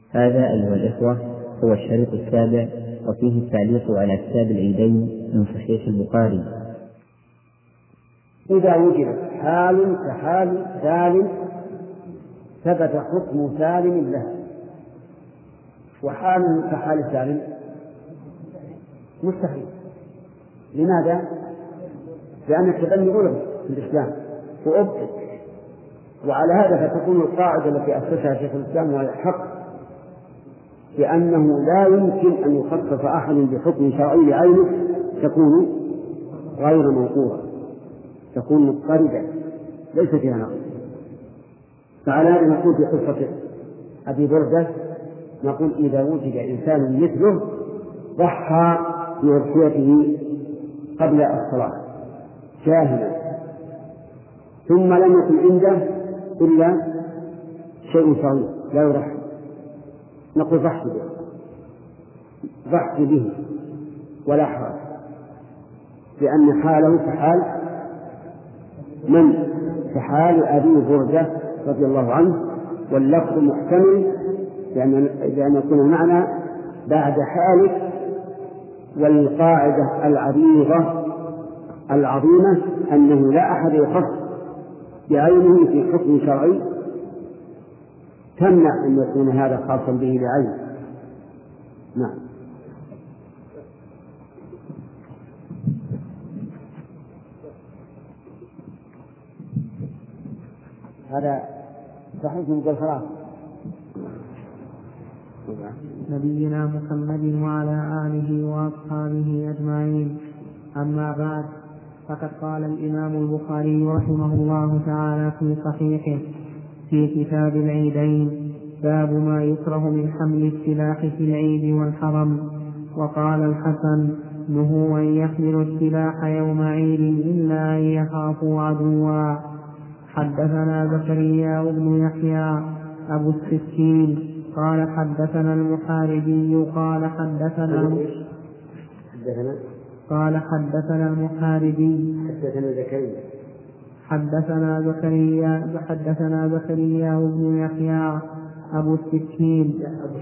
هذا أيها الإخوة هو الشريط السابع، وفيه التعليق على كتاب العيدين من صحيح البخاري. إذا وجدت حال كحال سالم ثبت حكم سالم له، وحال كحال سالم مستحيل. لماذا؟ لأن التبني غلب في الإسلام وأبطل، وعلى هذا فتكون القاعدة التي أسسها شيخ الإسلام وهي الحق، بأنه لا يمكن أن يخصص أحد بحكم شرعي بعينه تكون غير موقوفة، تكون مضطردة ليس فيها نقص. فعلى هذا نقول في قصة أبي بردة، نقول إذا وجد إنسان مثله ضحى بأضحيته قبل الصلاة جاهلا، ثم لم يكن عنده إلا شيء صغير لا يرحم، نقول ضحي به ولا حرج، لأن حاله كحال من؟ كحال أبي بردة رضي الله عنه، واللفظ محتمل لأن يكون المعنى بعد حالك. والقاعدة العظيمة أنه لا أحد يخص بعينه في حكم شرعي تمنع أن يكون هذا خاصا به بعينه. نعم. هذا صحيح من الخلاص. نبينا محمد وعلى آله وأصحابه أجمعين. أما بعد، فقد قال الإمام البخاري رحمه الله تعالى في صحيحه في كتاب العيدين: باب ما يكره من حمل السلاح في العيد والحرم. وقال الحسن: نهوا أن يحملوا السلاح يوم عيد إلا أن يخافوا عدوا. حدثنا زكريا بن يحيى أبو السكين قال حدثنا المحاربي قال حدثنا المحاربي حدثنا زكريا بن يحيى أبو السكين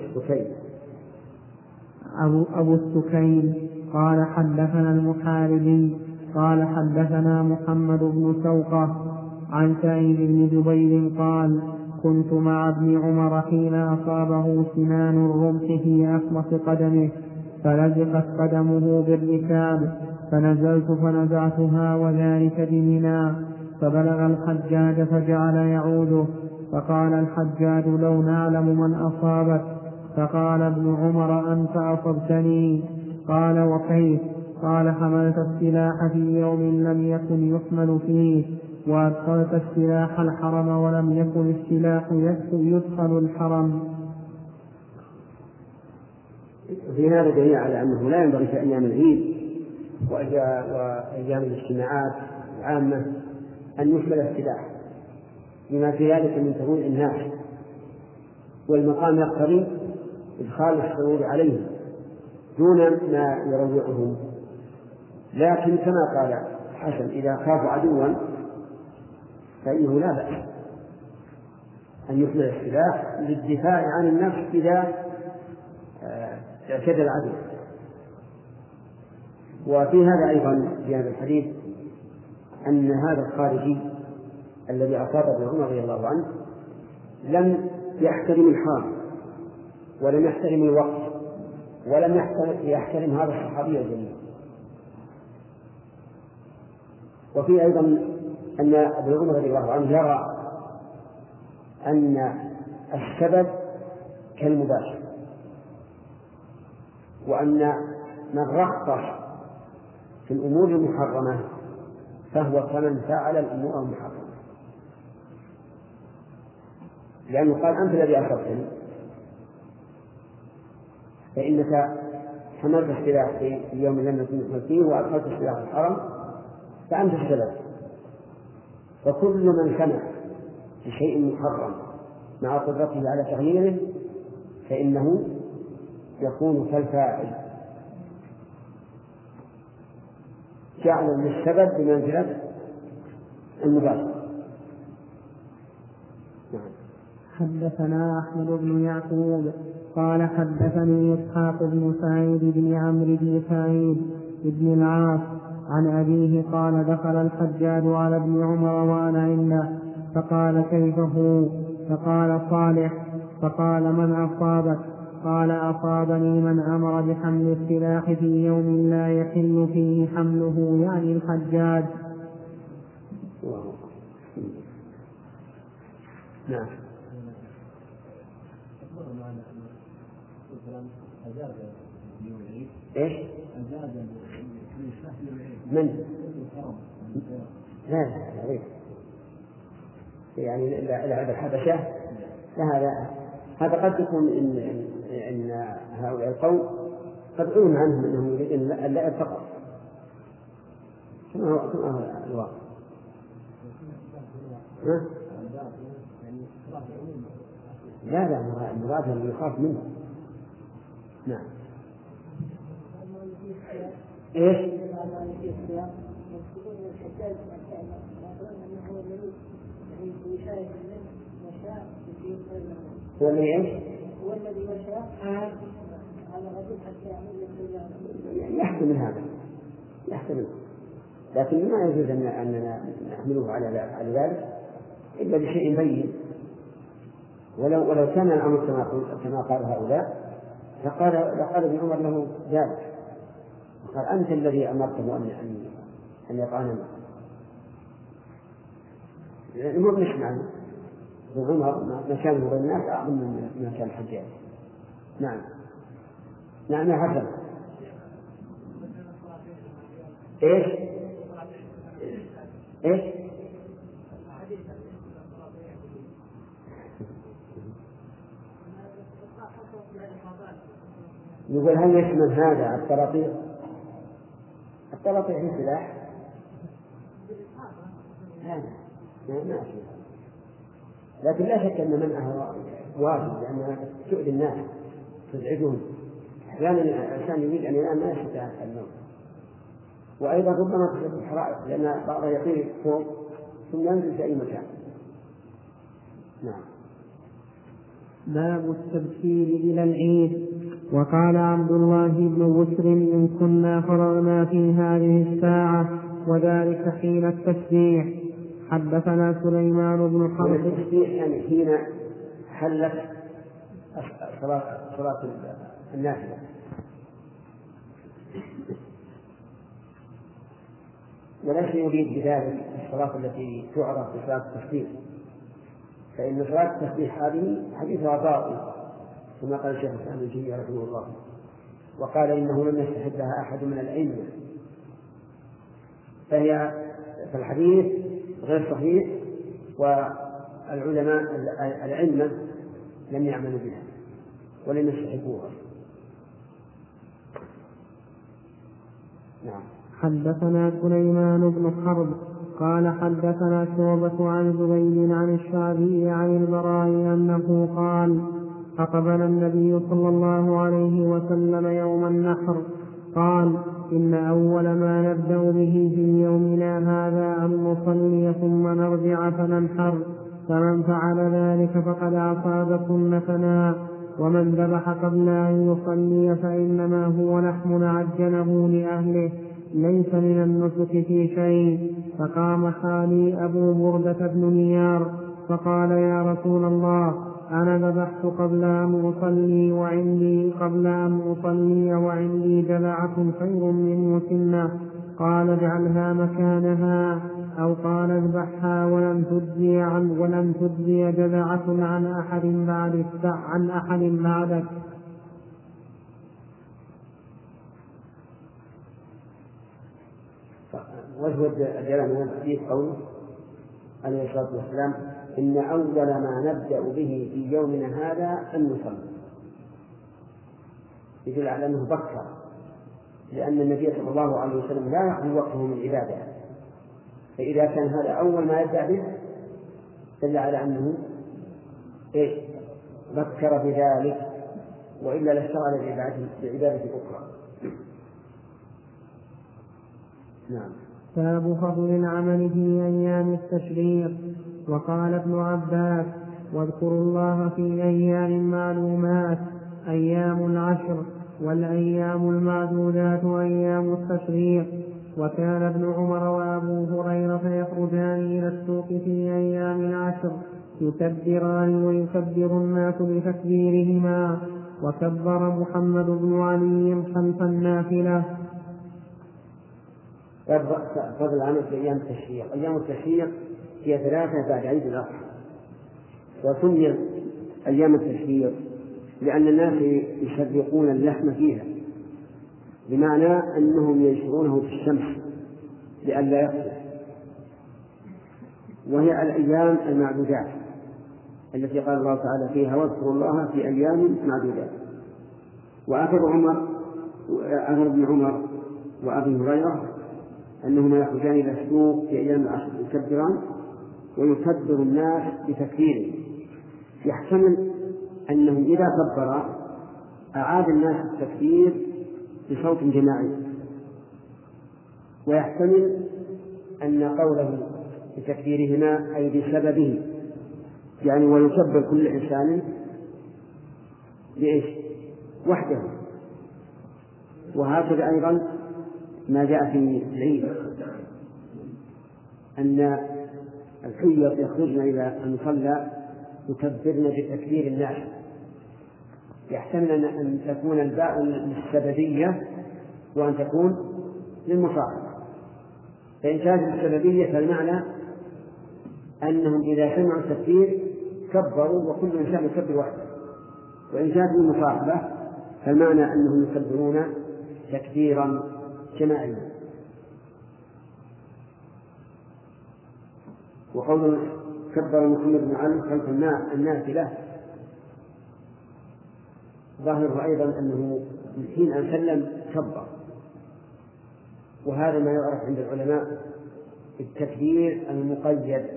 أبو السكين قال حدثنا المحاربي قال حدثنا محمد بن سوقة عن سعيد بن جبير قال: كنت مع ابن عمر حين أصابه سنان الرمح في أخمص قدمه، فلزقت قدمه بالركاب، فنزلت فنزعتها وذلك بمنى، فبلغ الحجاج فجعل يعوده، فقال الحجاج: لو نعلم من أصابك. فقال ابن عمر: أنت أصبتني. قال: وكيف؟ قال: حملت السلاح في يوم لم يكن يحمل فيه، وأدخلت السلاح الحرم ولم يكن السلاح يدخل الحرم. في هذا دليل على أنه لا ينبغي في أيام العيد وأيام الاجتماعات العامة أن يحمل السلاح، لما في ذلك من ترويع الناس، والمقام يقتضي إدخال الشعور عليهم دون ما يروعهم. لكن كما قال حسن: إذا خافوا عدوا فإنه لا بأس أن يحمل السلاح للدفاع عن النفس إذا اعتدى العدو. وفي هذا أيضا في هذا الحديث أن هذا الخارجي الذي أصاب ابن عمر رضي الله عنه لم يحترم الحرم، ولم يحترم الوقت، ولم يحترم هذا الصحابي الجليل. وفي أيضا أن ابن عمر رضي الله عنه يرى أن السبب كالمباشر، وأن من رخص في الأمور المحرمة فهو كمن فعل الأمور المحرمة، لأنه قال: أنت الذي أصبتني، فإنك حملت السلاح في يوم لم يكن يحمل فيه وأدخلت السلاح الحرم، فأنت السبب. فكل من سمع بشيء محرم مع قدرته على تغييره فإنه يكون كالفاعل، جعل للسبب بمنزلة المباشر. حدثنا أحمد بن يعقوب قال حدثني إسحاق بن سعيد بن عمرو بن سعيد بن العاص عن أبيه قال دخل الحجاج على ابن عمر وأنا عنده فقال كيف هو؟ فقال صالح. فقال من أصابك؟ قال أصابني من أمر بحمل السلاح في يوم لا يحل فيه حمله، يعني الحجاج. نعم. ايش؟ من؟ لا يعني لعب الحبشة. هذا قد يكون إن هؤلاء القوم قد علم عنهم أنهم يريدون اللعب فقط، كما هو الواقع. لا المراد اللي يخاف منه. نعم. ايش؟ هو الذي ايش؟ هو الذي يشاء على الرجل حتى يعمل يحتمل هذا، يحتمل، لكن ما يجوز أننا نحمله على ذلك إلا بشيء بين. ولو كان الأمر كما قال هؤلاء لقال ابن عمر له ذلك، قال أنت الذي أمرته أن يطعنه. الأمور مش معنى ابن عمر مكانه بين الناس أعظم من مكان الحجاج. نعم يا حسن. ايش؟ يقول هل يشمل هذا الطراطيق؟ الطراطيق هي سلاح؟ ما أشمل. لكن لا شك أن منعها واجب، لأنها تؤذي الناس تزعجهم. أحيانا الإنسان يريد أن ينام ما يستطيع النوم، وأيضا ربما تسبب الحرائق، لأن بعضها يطير فوق ثم ينزل في أي مكان. نعم. باب التبكير إلى العيد. وقال عبد الله بن بسر إن كنا فرغنا في هذه الساعة وذلك حين التسبيح. حدثنا سليمان بن حرب. التسبيح يعني حين حلت صلاة النافلة. وليس يريد بذلك الصلاة التي تعرف بصلاة التسبيح، فإن صلاة التسبيح هذه حديثها باطل كما قال الشيخ الإسلام ابن تيمية رحمه الله، وقال إنه لم يستحبها أحد من الأئمة، فالحديث غير صحيح، والعلماء الأئمة لم يعملوا بها ولم يستحبوها. نعم. حدثنا سليمان بن حرب قال حدثنا شعبة عن زبيد عن الشعبي عن البراء أنه قال أقبل النبي صلى الله عليه وسلم يوم النحر قال إن أول ما نبدأ به في يومنا هذا أن نصلي ثم نرجع فننحر، فمن فعل ذلك فقد أصاب سنتنا، ومن ذبح قبل أن يصلي فإنما هو لحم عجنه لأهله ليس من النسك في شيء. فقام خالي أبو بردة بن نيار فقال يا رسول الله أنا ذبحت قبل أن أصلي وعندي جذعة خير من مسنة. قال اجعلها مكانها، أو قال اذبحها ولن تجزي جذعة عن أحد بعدك. وجه الدلالة من الحديث قوله عليه الصلاة والسلام إن أول ما نبدأ به في يومنا هذا أن نصلي، يدل على أنه بكر، لأن النبي صلى الله عليه وسلم لا يخلو وقته من عبادة، فإذا كان هذا أول ما يبدأ به دل على أنه بكر بذلك، وإلا لاشتغل بعبادة أخرى. نعم. باب فضل العمل في أيام التشريق. وقال ابن عباس واذكروا الله في أيام معلومات أيام العشر، والأيام المعدودات أيام التشريق. وكان ابن عمر وأبو هريرة يخرجان إلى السوق في أيام العشر يكبران ويكبر الناس بتكبيرهما. وكبر محمد بن علي خلف النافلة. فضل عن أيام التشريق. أيام التشريق هي 3 بعد عيد الأضحى، وسمي أيام التشريق لأن الناس يشرقون اللحم فيها، بمعنى أنهم ينشرونه في الشمس لئلا يقصر. وهي الأيام المعدودات التي قال الله تعالى فيها واذكروا الله في أيام معدودات. وأخر ابن عمر وأبي هريرة أنهما يخرجان إلى السوق في أيام العشر يكبران ويكبر الناس بتكبيره. يحتمل أنهم إذا كبرا أعاد الناس التكبير بصوت جماعي، ويحتمل أن قوله بتكبيرهما أي بسببه، يعني ويكبر كل إنسان بإيش؟ وحده. وهكذا أيضا ما جاء في العيد أن الحيض يخرجن إلى المصلى يكبرن بتكبير الناس. يحتمل أن تكون الباء للسببية وأن تكون للمصاحبة. فإن كانت السببية فالمعنى أنهم إذا سمعوا التكبير كبروا وكل إنسان يكبر وحده. وإن كانت المصاحبة فالمعنى أنهم يكبرون تكبيرا جماعيا. وقول كبر محمد بن علي خلف النافلة ظاهره أيضا أنه من حين أن سلم كبر، وهذا ما يعرف عند العلماء التكبير المقيد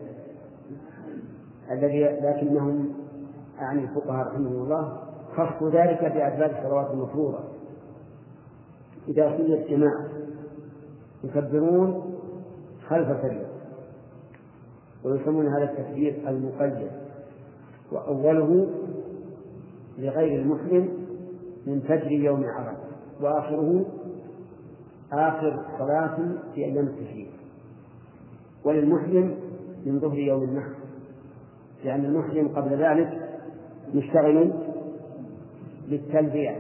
الذي لكنهم يعني الفقهاء رحمه الله خصوا ذلك بأسباب الصلوات المفروضة. إذا صلى الجماعة يكبرون خلف الكبير ويسمون هذا التكبير المقيد، وأوله لغير المسلم من فجر يوم عرفة، وآخره آخر صلاة في أيام التشريق، وللمسلم من ظهر يوم النحر، لأن المسلم قبل ذلك مشتغل بالتلبية.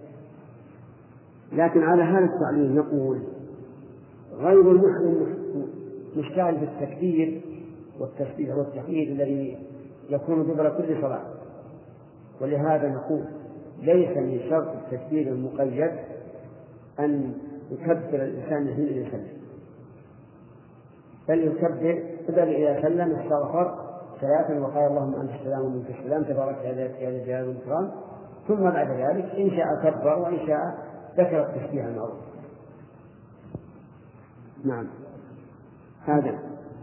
لكن على هذا التعليل نقول غير المسلم مشتغل بالتكبير والتسبيح والتحميد الذي يكون دبر كل صلاة. ولهذا نقول ليس من شرط التكبير المقيد أن يكبر الإنسان حين يسلم، بل يكبر إذا سلم استغفر 3 وقال اللهم أنت السلام ومنك السلام تبارك يا ذا الجلال والإكرام، ثم بعد ذلك إن شاء كبر وإن شاء ذكر التسبيح المعروف. نعم هذا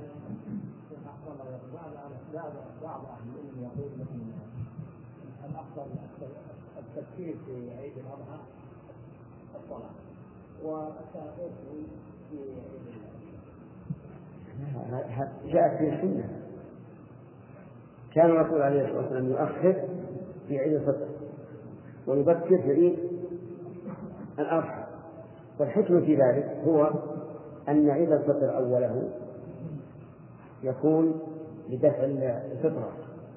بعض أهل العلم يقول أن الأفضل التفكير في عيد الأضحى الصلاة والتأخير في عيد الأضحى. جاءت في السنة كان الرسول عليه الصلاة والسلام يؤخر في عيد الفطر ويبكر في عيد الأضحى. والحكمة في ذلك هو أن عيد الفطر أوله يكون لدفع الفطرة،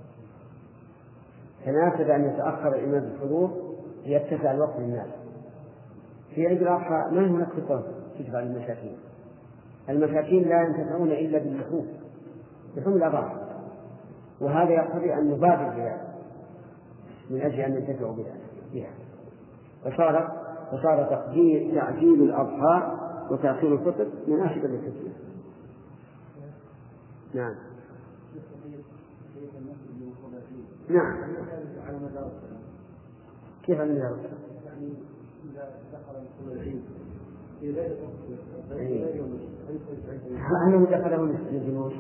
فناسب أن يتأخر الإمام بالحضور ليتسع الوقت للناس. في عيد الأضحى ما هناك فطرة تدفع للمساكين، المساكين لا ينتفعون إلا باللحوم الأضاحي، وهذا يقتضي أن نبادر بها من أجل أن ينتفعوا بها. فصار تعجيل الأضحى وتأخير الفطر مناسبا للحكمة. نعم نعم كيف على مدار يعني إذا دخل العيد في ليلة أنه دخله الجلوس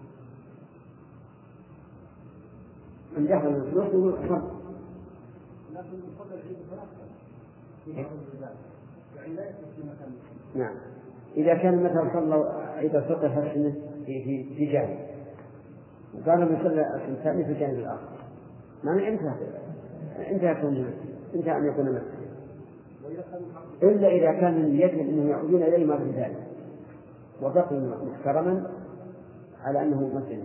أن دخل الجلوس يقول حرب، لكن قبل العيد يعني لا يكون في مكان. نعم إذا كان مثلا صلى عيد الفطر في جانب وقال من صلى الثاني في الجانب الآخر معنى انتهى أن يكون مسجد، إلا إذا كان يجب أنهم يعودون إليه مرة ثانية وبقي محترما على أنه مسجد.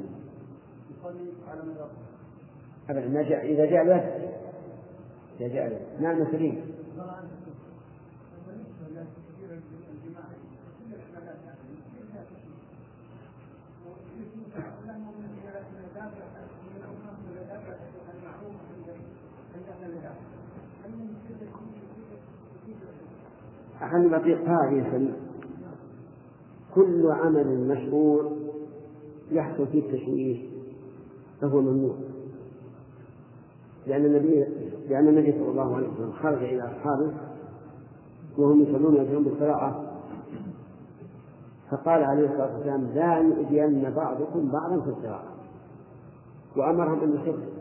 أبدا إذا جاء الوقت نعم سليم. أحد بطيق هذه كل عمل مشهور يحصل فيه التشويش فهو ممنوع، لأن النبي صلى الله عليه وسلم خرج إلى أصحابه وهم يصلون يجرون بالقراءة فقال عليه الصلاة والسلام لا يؤذين بعضكم بعضا في القراءة وأمرهم أن يصلوا.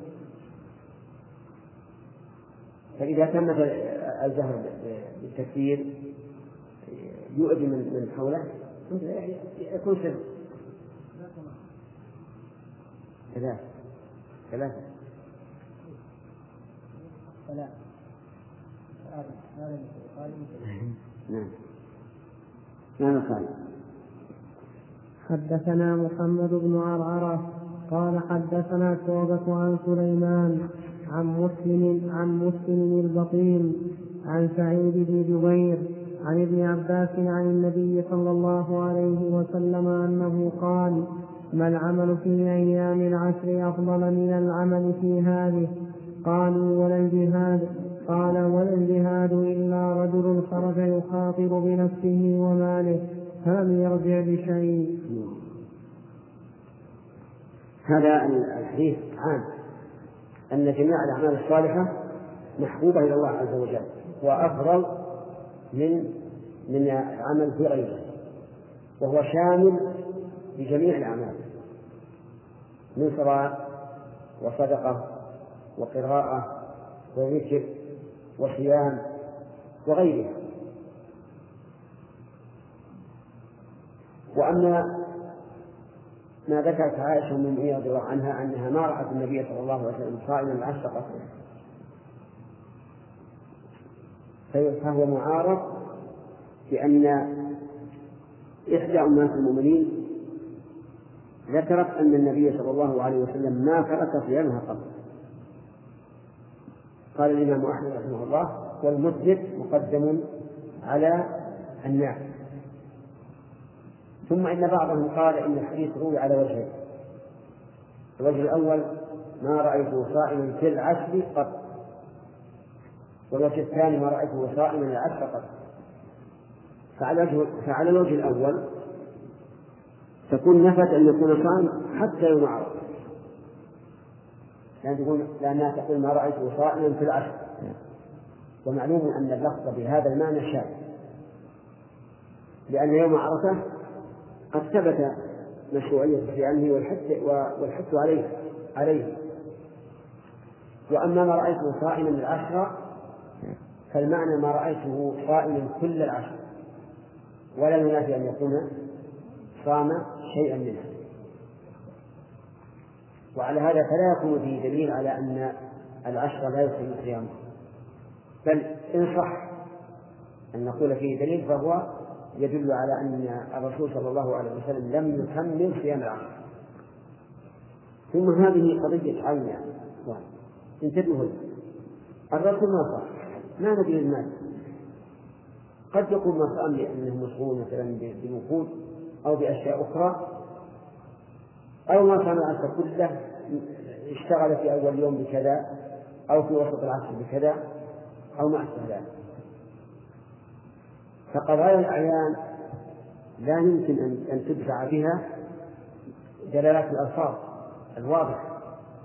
فإذا تم الجهر بالتكبير يؤذي من حوله يكون سر. ثلاثة نعم. حدثنا محمد بن عرعرة قال حدثنا شعبة عن سليمان عن مسلم البطين عن سعيد بن جبير عن ابن عباس عن النبي صلى الله عليه وسلم أنه قال ما العمل في أيام العشر أفضل من العمل في هذه؟ قالوا ولا الجهاد؟ قال ولا الجهاد إلا رجل خرج يخاطر بنفسه وماله فلم يرجع بشيء. هذا الحديث عام أن جميع الأعمال الصالحة محبوبة إلى الله عز وجل وأفضل من العمل في غيره، وهو شامل لجميع الأعمال من صلاة وصدقة وقراءة وذكر وصيام وغيرها. وأما ما ذكرت عائشة من رضي الله عنها أنها ما رأت النبي صلى الله عليه وسلم صائما العشر قصرا فهو معارض بأن إحدى أمهات المؤمنين ذكرت أن النبي صلى الله عليه وسلم ما ترك صيامها قبل. قال الإمام أحمد رحمه الله والمثبت مقدم على الناس. ثم إن بعضهم قال إن الحديث روي على وجهين: الوجه الأول ما رأيته صائما في العشر قط، والوجه الثاني ما رأيته صائما العشر قط. فعلى الوجه الأول تكون نفت أن يكون صائم حتى يوم عرفة، لأنها تقول ما رأيته صائما في العشر، ومعلوم أن اللفظ بهذا المعنى شاذ، لأن يوم عرفة قد ثبت مشروعية صيامه والحث عليه. وأما ما رأيته صائما العشر فالمعنى ما رأيته صائما كل العشر، ولا ينافي أن يكون صام شيئا منها. وعلى هذا فلا يكون فيه دليل على أن العشر لا يصيب صيامه، بل إن صح أن نقول فيه دليل فهو يدل على أن الرسول صلى الله عليه وسلم لم يكمل صيام العشر. ثم هذه قضية عين انتبهوا، الرسول ما صام، ما ندري المال، قد يكون ما صام لأنه مشغول مثلا بوقود أو بأشياء أخرى، أو ما صام العشر كله اشتغل في أول يوم بكذا أو في وسط العشر بكذا أو ما أشبه ذلك. فقضايا الأعيان لا يمكن أن تدفع بها دلالات الألفاظ الواضحة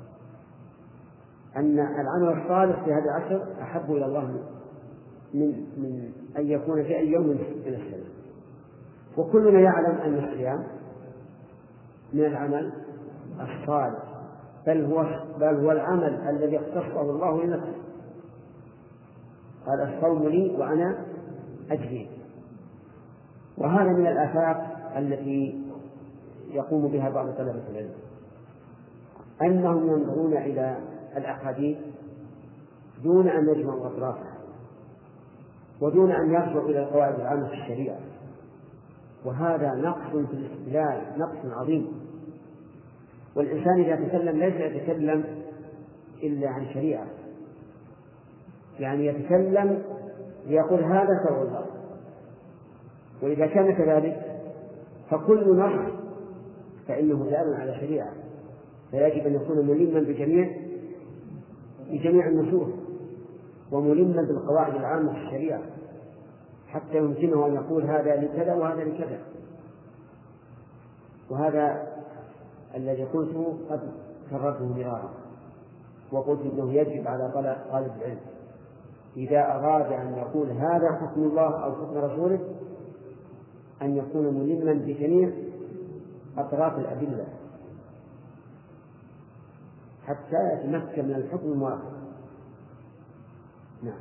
أن العمل الصالح في هذا العشر أحب إلى الله من أن يكون في أي يوم من السنة. وكلنا يعلم أن الصيام من العمل الصالح، بل هو العمل الذي اختصه الله لنفسه، قال الصوم لي وأنا أجزي. وهذا من الآفات التي يقوم بها بعض طلبة العلم، أنهم ينظرون إلى الأحاديث دون أن يجمعوا أطرافها ودون أن يرجعوا إلى القواعد العامة في الشريعة، وهذا نقص في الاستدلال، نقص عظيم. والإنسان إذا تكلم ليس يتكلم إلا عن شريعة، يعني يتكلم ليقول هذا شرع الله. وإذا كان كذلك فكل نص فإنه دال على شريعة، فيجب أن يكون ملما بجميع النصوص وملما بالقواعد العامة في الشريعة حتى يمكنه أن يقول هذا لكذا وهذا لكذا. وهذا الذي قلته قد كررته مرارا، وقلت إنه يجب على طالب العلم إذا أراد أن يقول هذا حكم الله أو حكم رسوله أن يكون ملما بجميع أطراف الأدلة حتى يتمكن من الحكم الموافق. نعم.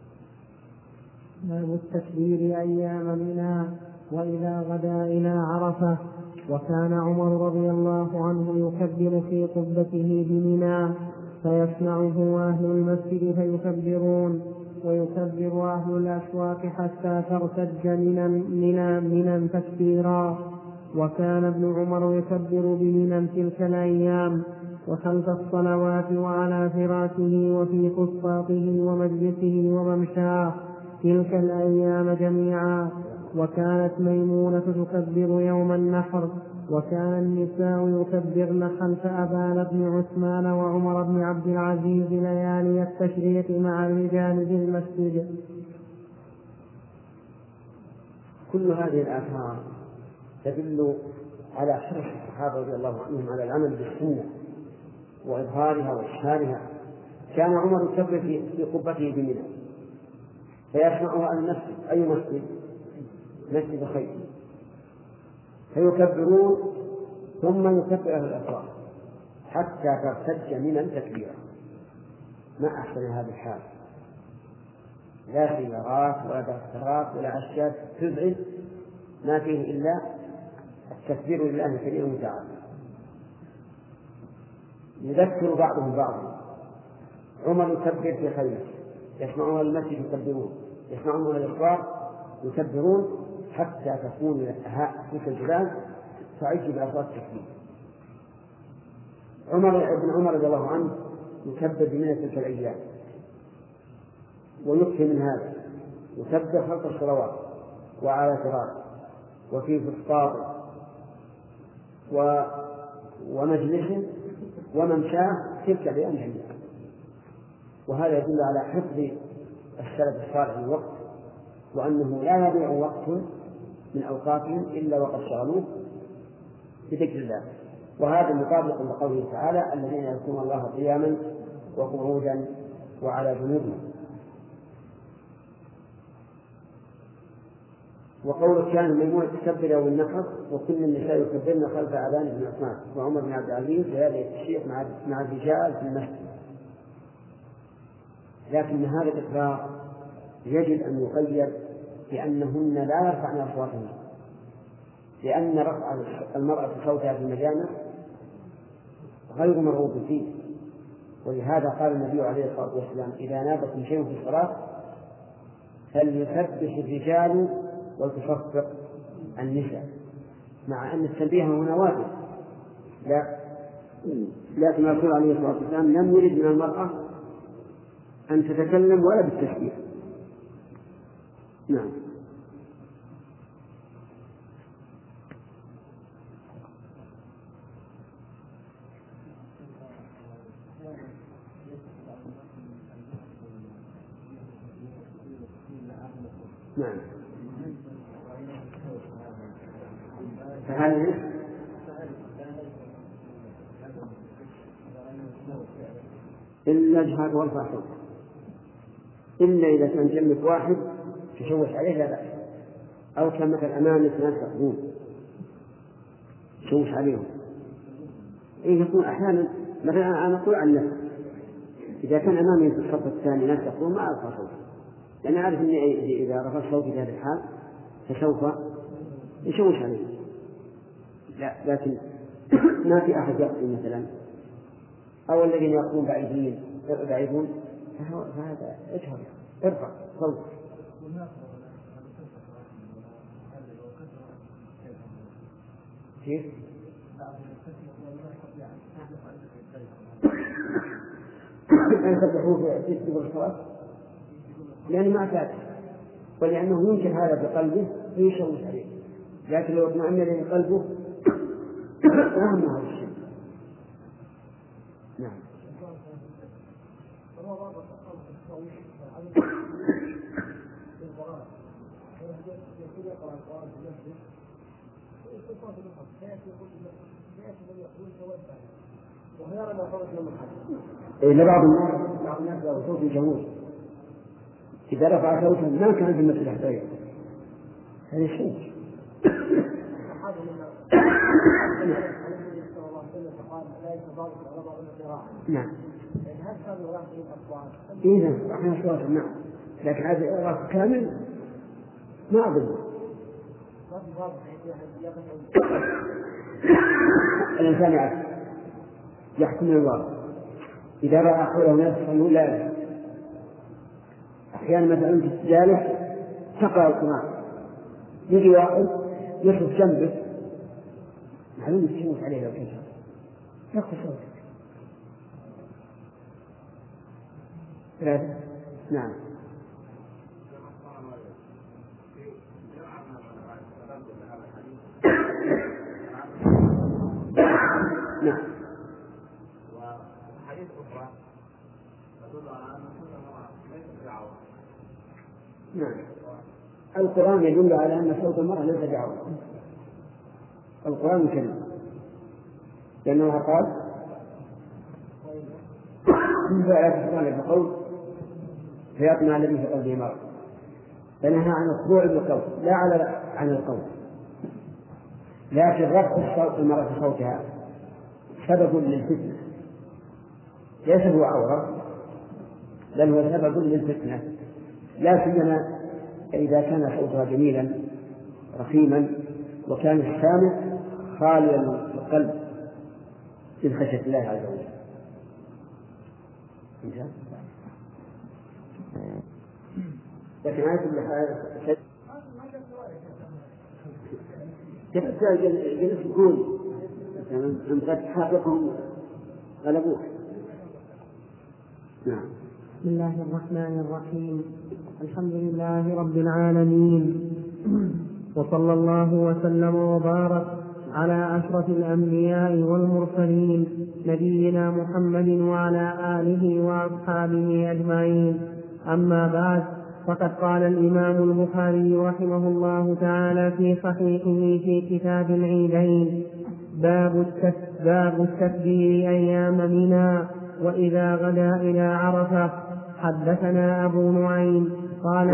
باب التكبير أيام منى وإذا غدا إلى عرفة. وكان عمر رضي الله عنه يكبر في قبته بمنى فيسمعه أهل المسجد فيكبرون، ويكبر أهل الأسواق حتى ترتج منى تكبيرا. وكان ابن عمر يكبر بمنى تلك الأيام وخلف الصلوات وعلى فراشه وفي قصاته ومجلسه وممشاه تلك الأيام جميعا. وكانت ميمونة تكبر يوم النحر، وكان النساء يكبرن خلف أبان بن عثمان وعمر بن عبد العزيز ليالي التشريق مع الرجال في المسجد. كل هذه الآثار تدل على حرص الصحابة رضي الله عنهم على العمل بالسنة وإظهارها وإشهارها. كان عمر يكبر في قبته بمنى فيسمعها أهل المسجد. أي مسجد؟ مسجد خير. فيكبرون ثم يكبر أهل الأسواق حتى ترتج منى تكبيرا. ما أحسن هذا الحال، لا سيارات ولا دفترات ولا أشياء تزعج، ما فيه إلا التكبير لله الكريم المتعال. يذكر بعضهم بعضا. عمر يكبر في خيمه يسمعون المسجد يكبرون، يسمعون الأسواق يكبرون حتى تكون تلك الجبال تعج بأصوات التكبير. ابن عمر رضي الله عنه يكبر بمنى تلك الأيام ويكفي من هذا، يكبر خلف الصلوات وعلى فراشه وفي فسطاطه ومجلسه وممشاه تلك الأيام جميعا. وهذا يدل على حفظ السلف الصالح الوقت، وأنه لا يضيع وقت من أوقاتهم إلا وقد شغلوه بذكر الله. وهذا مطابق لقوله تعالى الذين يذكرون الله قياما وقعودا وعلى جنوبهم. وقول كان ميمونة تكبر يوم النحر وكل النساء يكبرن خلف أبان بن عثمان وعمر بن عبد العزيز لهذه التشريع مع الرجال في المسجد. لكن هذا الإقرار يجب أن يقيد بأنهن لا يرفعن أصواتهن، لأن رفع المرأة صوتها في المجامع غير مرغوب فيه. ولهذا قال النبي عليه الصلاة والسلام إذا نابكم شيء في الصلاة فليسبح الرجال ولتصفق النساء، مع أن التنبيه هنا واجب. لكن الرسول عليه الصلاة والسلام لم يرد من المرأة أن تتكلم ولا بالتسبيح. نعم. نعم. فهل إلا جهاد وارفع صوت، إلا إذا كان جنبك واحد تشوش عليه لا بأس، أو كان مثل أمامك ناس يقومون تشوش عليهم. إيه يكون أحيانا مثلا أنا أقول عن نفسي إذا كان أمامي في الصف الثاني ناس يقومون ما أرفع صوتي، لأن أعرف أني إذا رفعت صوتي في هذا الحال فسوف يشوش عليه. لا، لكن ما في أحد يقضي مثلا أو الذين يقولون بعيدون فهذا اجهر ارفع صوتك. كيف؟ أن يسبحوه في الصلاة لأن ما فات، ولأنه ينكر هذا بقلبه ويشوش عليه، لكن لو اطمأن إليه قلبه فهم هذا الشيء. نعم. إلى بعض الناس له صوت جهور، إذا رفع صوته ما كان في المسجد حتى يقول هذا شيء. نعم. إذا احنا أصوات نعم، لكن هذا الإعراف كامل ما أظن. الإنسان يعرف يحكم الله إذا رأى حوله ناس يقول لا. أحيانا مثلا في الجالس تقرأ القرآن يجي واحد يشوف جنبه معلوم يشوف عليه لو كشف يأخذ صوتك. نعم. نعم. وحديث أخرى تدل على أن كل امرأة ليست بعورة. نعم. القرآن يدل على أن صوت المرأة ليس بعورة. القرآن الكريم لأنه قال بقول فيطمع الذي في قلبه مرض، فنهى عن الخضوع بالقول لا عن القول، لكن رفع الصوت المرأة في صوتها سبب للفتنة، ليس هو عورة بل هو سبب للفتنة، لا سيما إذا كان صوتها جميلا رخيما وكان السامع خاليا القلب من خشية الله عز وجل. لكن هذا كل جلس يقول أن قد حققهم غلبوه. نعم. بسم الله الرحمن الرحيم. الحمد لله رب العالمين، وصلى الله وسلم وبارك على أشرف الأنبياء والمرسلين نبينا محمد وعلى آله وأصحابه أجمعين. أما بعد، فقد قال الإمام البخاري رحمه الله تعالى في صحيحه في كتاب العيدين: باب التكبير أيام منى وإذا غدا إلى عرفة. حدثنا أبو نعيم قال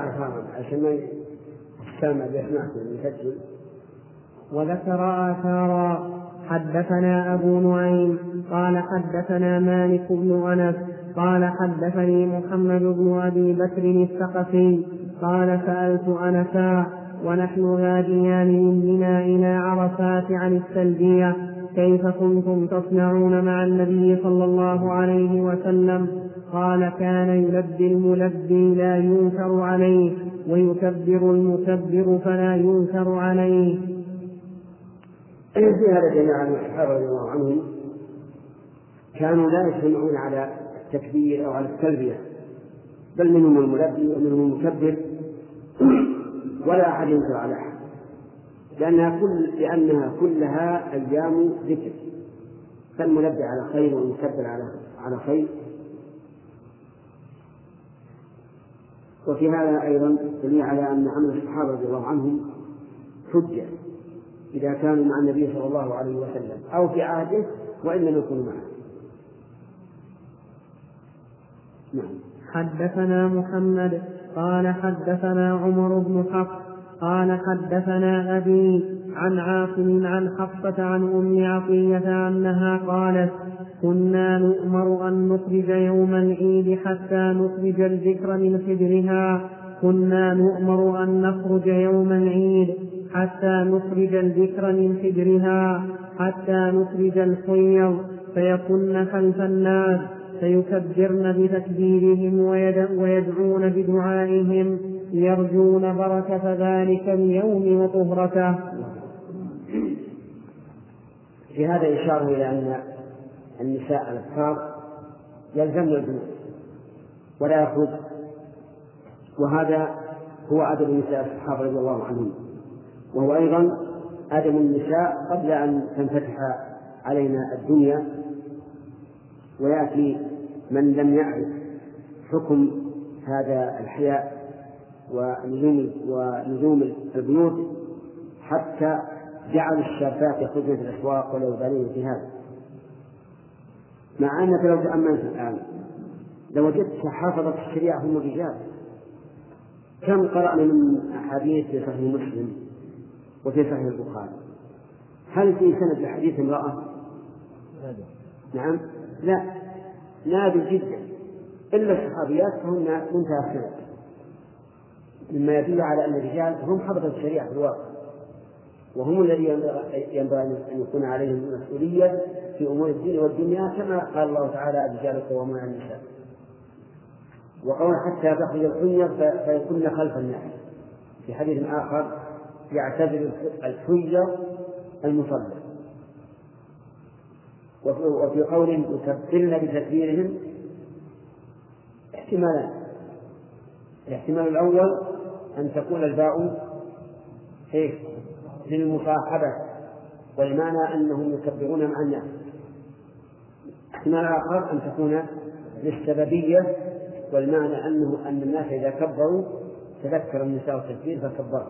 وذكر آثارا. حدثنا أبو نعيم قال حدثنا مالك بن أنس قال حدثني محمد بن أبي بكر الثقفي قال سألت أنسا ونحن غاديان من منى إلى عرفات عن التلبية كيف كنتم تصنعون مع النبي صلى الله عليه وسلم؟ قال كان يلبي الملبي لا ينكر عليه ويكبر المكبر فلا ينكر عليه. في هذا جماعة من الصحابة رضي الله عنهم كانوا لا يجتمعون على التكبير أو على التلبية، بل منهم الملبي ومنهم المكبر ولا أحد ينكر على أحد، لأنها كلها أيام ذكر، فالملبي على خير والمكبر على خير. وفي هذا أيضا دليل على أن عمل الصحابة رضي الله عنهم حجة إذا كانوا مع النبي صلى الله عليه وسلم أو في عهده وإن لم يكونوا معه. نعم. حدثنا محمد قال حدثنا عمر بن حفص قال حدثنا أبي عن عاصم عن حفصة عن أم عطية أنها قالت: كنا نؤمر أن نخرج يوم العيد حتى نخرج الذكر من حجرها. كنا نؤمر أن نخرج يوم العيد حتى نخرج الذكر من حجرها حتى نخرج الحيض، فيكن خلف الناس فيكبرن بتكبيرهم ويدعون بدعائهم يرجون بركة ذلك اليوم وطهرته. في هذا إشارة إلى أن النساء الأبكار يلزمن البيوت ولا يخرج، وهذا هو أدب النساء الصحابة رضي الله عنهم، وهو أيضا أدب النساء قبل أن تنفتح علينا الدنيا ويأتي من لم يعرف حكم هذا الحياء ولزوم البيوت حتى جعل الشابات يخرجن في الأسواق ولا يبالين في هذا. مع أنك لو تأملت الآن لوجدت حافظة الشريعة هم الرجال. كم قرأنا من أحاديث في صحيح مسلم وفي صحيح البخاري، هل في سند لحديث امرأة؟ نعم، لا، نادر جدا، إلا الصحابيات فهن متأخرات، مما يدل على أن الرجال هم حفظة الشريعة في الواقع، وهم الذين ينبغي أن يكون عليهم المسؤولية في أمور الدين والدنيا، كما قال الله تعالى الرجال قوامون على النساء، وقول حتى تخرج الحية فيكون خلف الناس. في حديث آخر يعتبر الحية المصلى. وفي قول يكبرن بتكبيرهم احتمالان: الاحتمال الأول أن تكون الباء للمصاحبة والمعنى أنهم يكبرون مع الناس. احتمال آخر أن تكون للسببية والمعنى أن الناس إذا كبروا تذكر النساء التكبير فكبروا.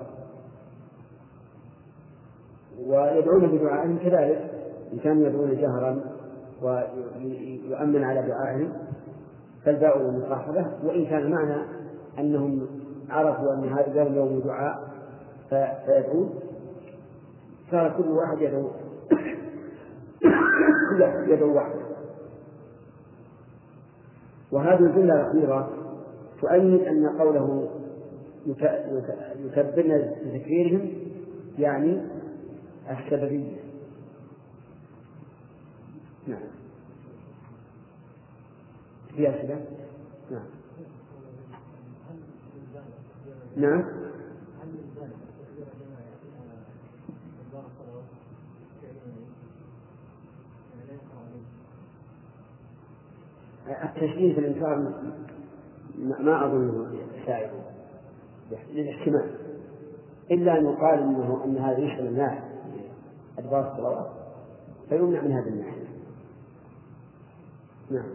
ويدعون بدعائهم كذلك، إن كانوا يدعون جهرا ويؤمن على دعائهم فالباء للمصاحبة، وإن كان معنى أنهم عرفوا أن هذا يوم دعاء فيدعون، صار كل واحد يدعو وحده. وهذه الجملة الأخيرة تؤيد أن قوله يكبرن بتكبيرهم يعني السببية. نعم. في أسئلة؟ نعم. نعم. التشبيه في الإنكار ما أظنه سائغ للاحتمال، إلا أن يقال أن هذا يشغل الناس أدبار الصلوات فيمنع من هذا الناحية. نعم.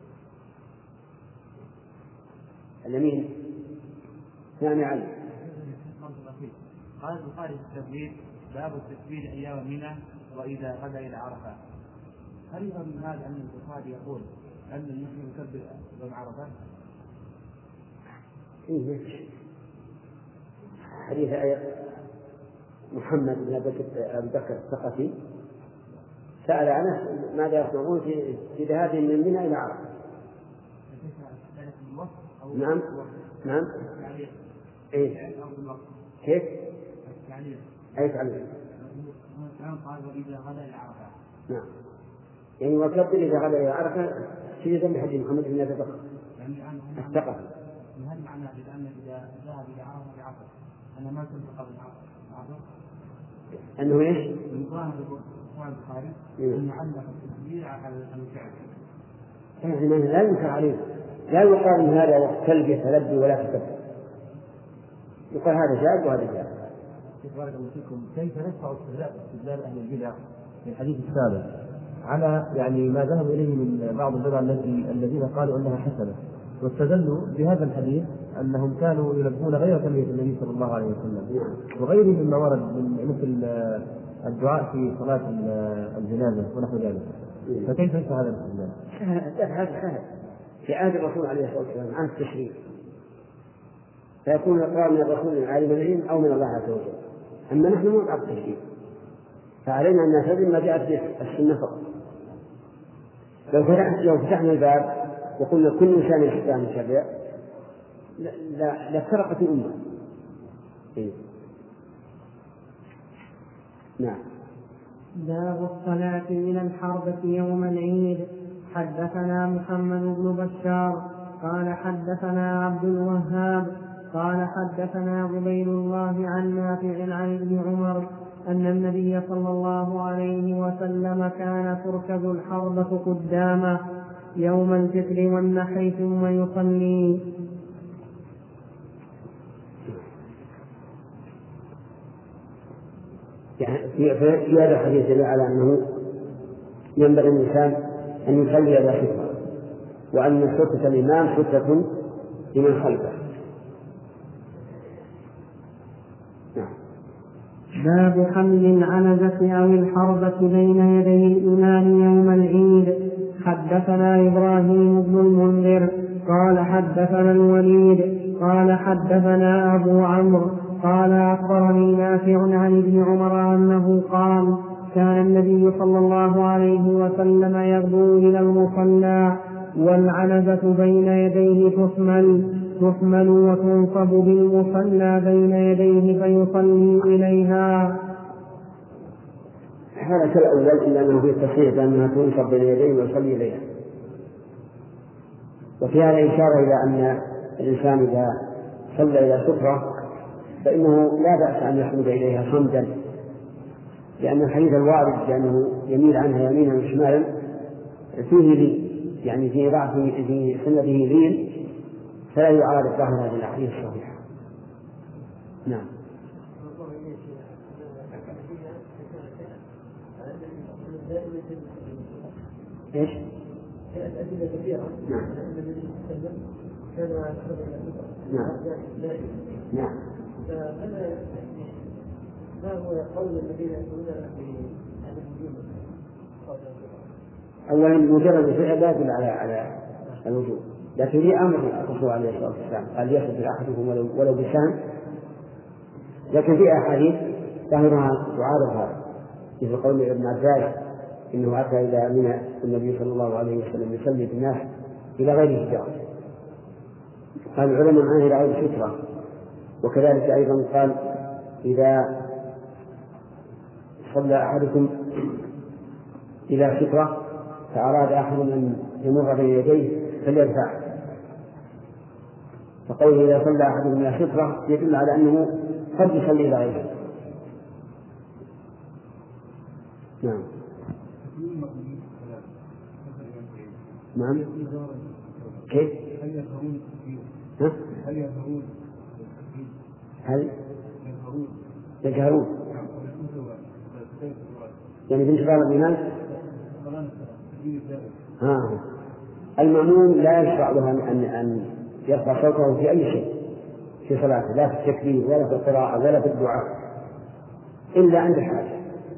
اليمين ثاني علم. قال البخاري في التكبير: باب التكبير أيام منى وإذا غدا إلى عرفة. هل يفهم من هذا أن البخاري يقول أن المسلم يكبر يوم عرفة؟ حديث محمد بن أبي بكر الثقفي سأل عنه ماذا يصنعون في ذهابهم من منى إلى عرفة. نعم نعم. إيه كيف؟ أي تعليم؟ قال وإذا غدا إلى عرفة. نعم، يعني وكبر إذا غدا إلى عرفة سيدا بحديث محمد بن أبي بكر الثقفي. هل معنى بأن إذا ذهب إلى عرفة بعرفة أنا ما كنت قبل عرفة؟ أنه إيش؟ من ظاهر البخاري أن يعلق التكبير على الفعل. يعني لا ينكر عليه، لا يقال إن هذا وقت تلبية تلبي ولا تكبر، يقال هذا جائز وهذا جائز. بارك الله فيكم. كيف ندفع استدلال أهل البدع في الحديث السابق على يعني ما ذهب إليه من بعض البدع الذين قالوا أنها حسنة، واستدلوا بهذا الحديث أنهم كانوا يلبون غير تلبية النبي صلى الله عليه وسلم وغيره مما ورد من مثل الدعاء في صلاة الجنازة ونحو ذلك، فكيف يدفع هذا الاستدلال؟ هذا في عهد الرسول عليه الصلاة والسلام عن التشريع، فيكون الإقرار من الرسول عالم العلم أو من الله عز وجل. أما نحن نوقع التشريع، فعلينا أن نلتزم ما جاءت به السنة فقط. لو فتحنا الباب وقلنا كل إنسان يستطيع أن يشرع لافترقت الأمة. نعم. باب الصلاة إلى الحربة يوم العيد. حدثنا محمد بن بشار قال حدثنا عبد الوهاب قال حدثنا عبيد الله عن نافع عن ابن عمر أن النبي صلى الله عليه وسلم كان تركب الحربة قدامه يوم الفطر والنحر ثم يصلي. يعني في هذا الحديث يدل على أنه ينبغي الإنسان أن يصلي إلى سترة، وأن سترة الإمام سترة لمن خلفه. باب حمل العنزة أو الحربة بين يدي الإمام يوم العيد. حدثنا إبراهيم بن المنذر قال حدثنا الوليد قال حدثنا أبو عمرو قال أخبرني نافع عن ابن عمر أنه قال كان النبي صلى الله عليه وسلم يغدو إلى المصلى والعنزة بين يديه تحمل وتنصب بالمصلى بين يديه فيصلي إليها. هذا كالأول إلا أنه في التصريح بأنها تنصب بين يديه ويصلي إليها. وفي هذا إشارة إلى أن الإنسان إذا صلى إلى سترة فإنه لا بأس أن يحمد إليها صمدا، لأن الحديث الوارد بأنه يميل عنها يمينا وشمالا فيه لي، يعني في ضعف في سنته لين، فلا يعارض ظاهر هذه الأحاديث الصحيحة. نعم. ايش؟ الأدلة كثيرة. نعم. كان نعم. نعم. فأنا ما هو قول الذين يقولون بهذا الوجوب؟ أولا مجرد الفعل لا يدل على الوجوب، لكن في أمر الرسول عليه الصلاة والسلام قال يصبر أحدكم ولو بسان، لكن في أحاديث ظاهرها تعارض هذا، مثل قول ابن عباس إنه أتى إلى منى النبي صلى الله عليه وسلم يصلي بالناس إلى غير حجاب، قال العلماء عنه إلى غير سترة. وكذلك أيضا قال إذا صلى أحدكم إلى سترة فأراد أحد أن يمر بين يديه فليدفعه، فقوله إذا صلى أحدكم إلى سترة يدل على أنه قد يصلي إلى غيره. نعم. نعم. كيف؟ هل يجهرون يعني بانتظار الإمام؟ المأموم لا يشرع له أن يرفع صوته في أي شيء في صلاته، لا في التكبير ولا في القراءة ولا في الدعاء إلا عند الحاجة.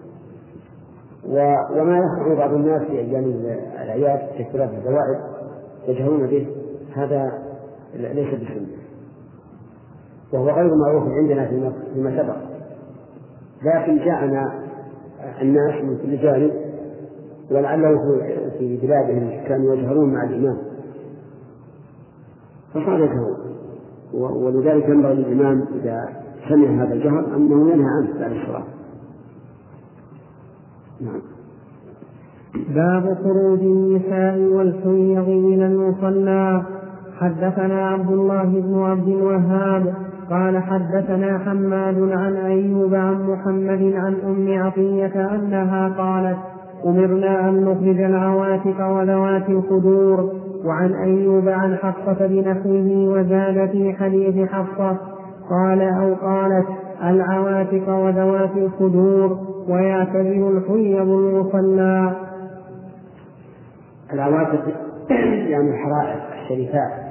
وما يفعل بعض الناس في أيام الأعياد تكبيرات الزوائد يجهرون به، هذا ليس بسنة، وهو غير معروف عندنا فيما سبق، لكن جاءنا الناس من كل جانب، ولعله في بلادهم كانوا يجهرون مع الإمام فصار يجهرون، ولذلك ينبغي للإمام إذا سمع هذا الجهر أنه ينهى عنه بعد الصلاة. نعم. باب خروج النساء والحيض إلى المصلى. حدثنا عبد الله بن عبد الوهاب قال حدثنا حماد عن أيوب عن محمد عن أم عطية أنها قالت أمرنا أن نخرج العواتق وذوات الخدور. وعن أيوب عن حفصة بنحوه وزاد في حديث حفصة قال أو قالت العواتق وذوات الخدور ويعتزل الحيض المصلى. العواتق يعني الحرائق الشريفات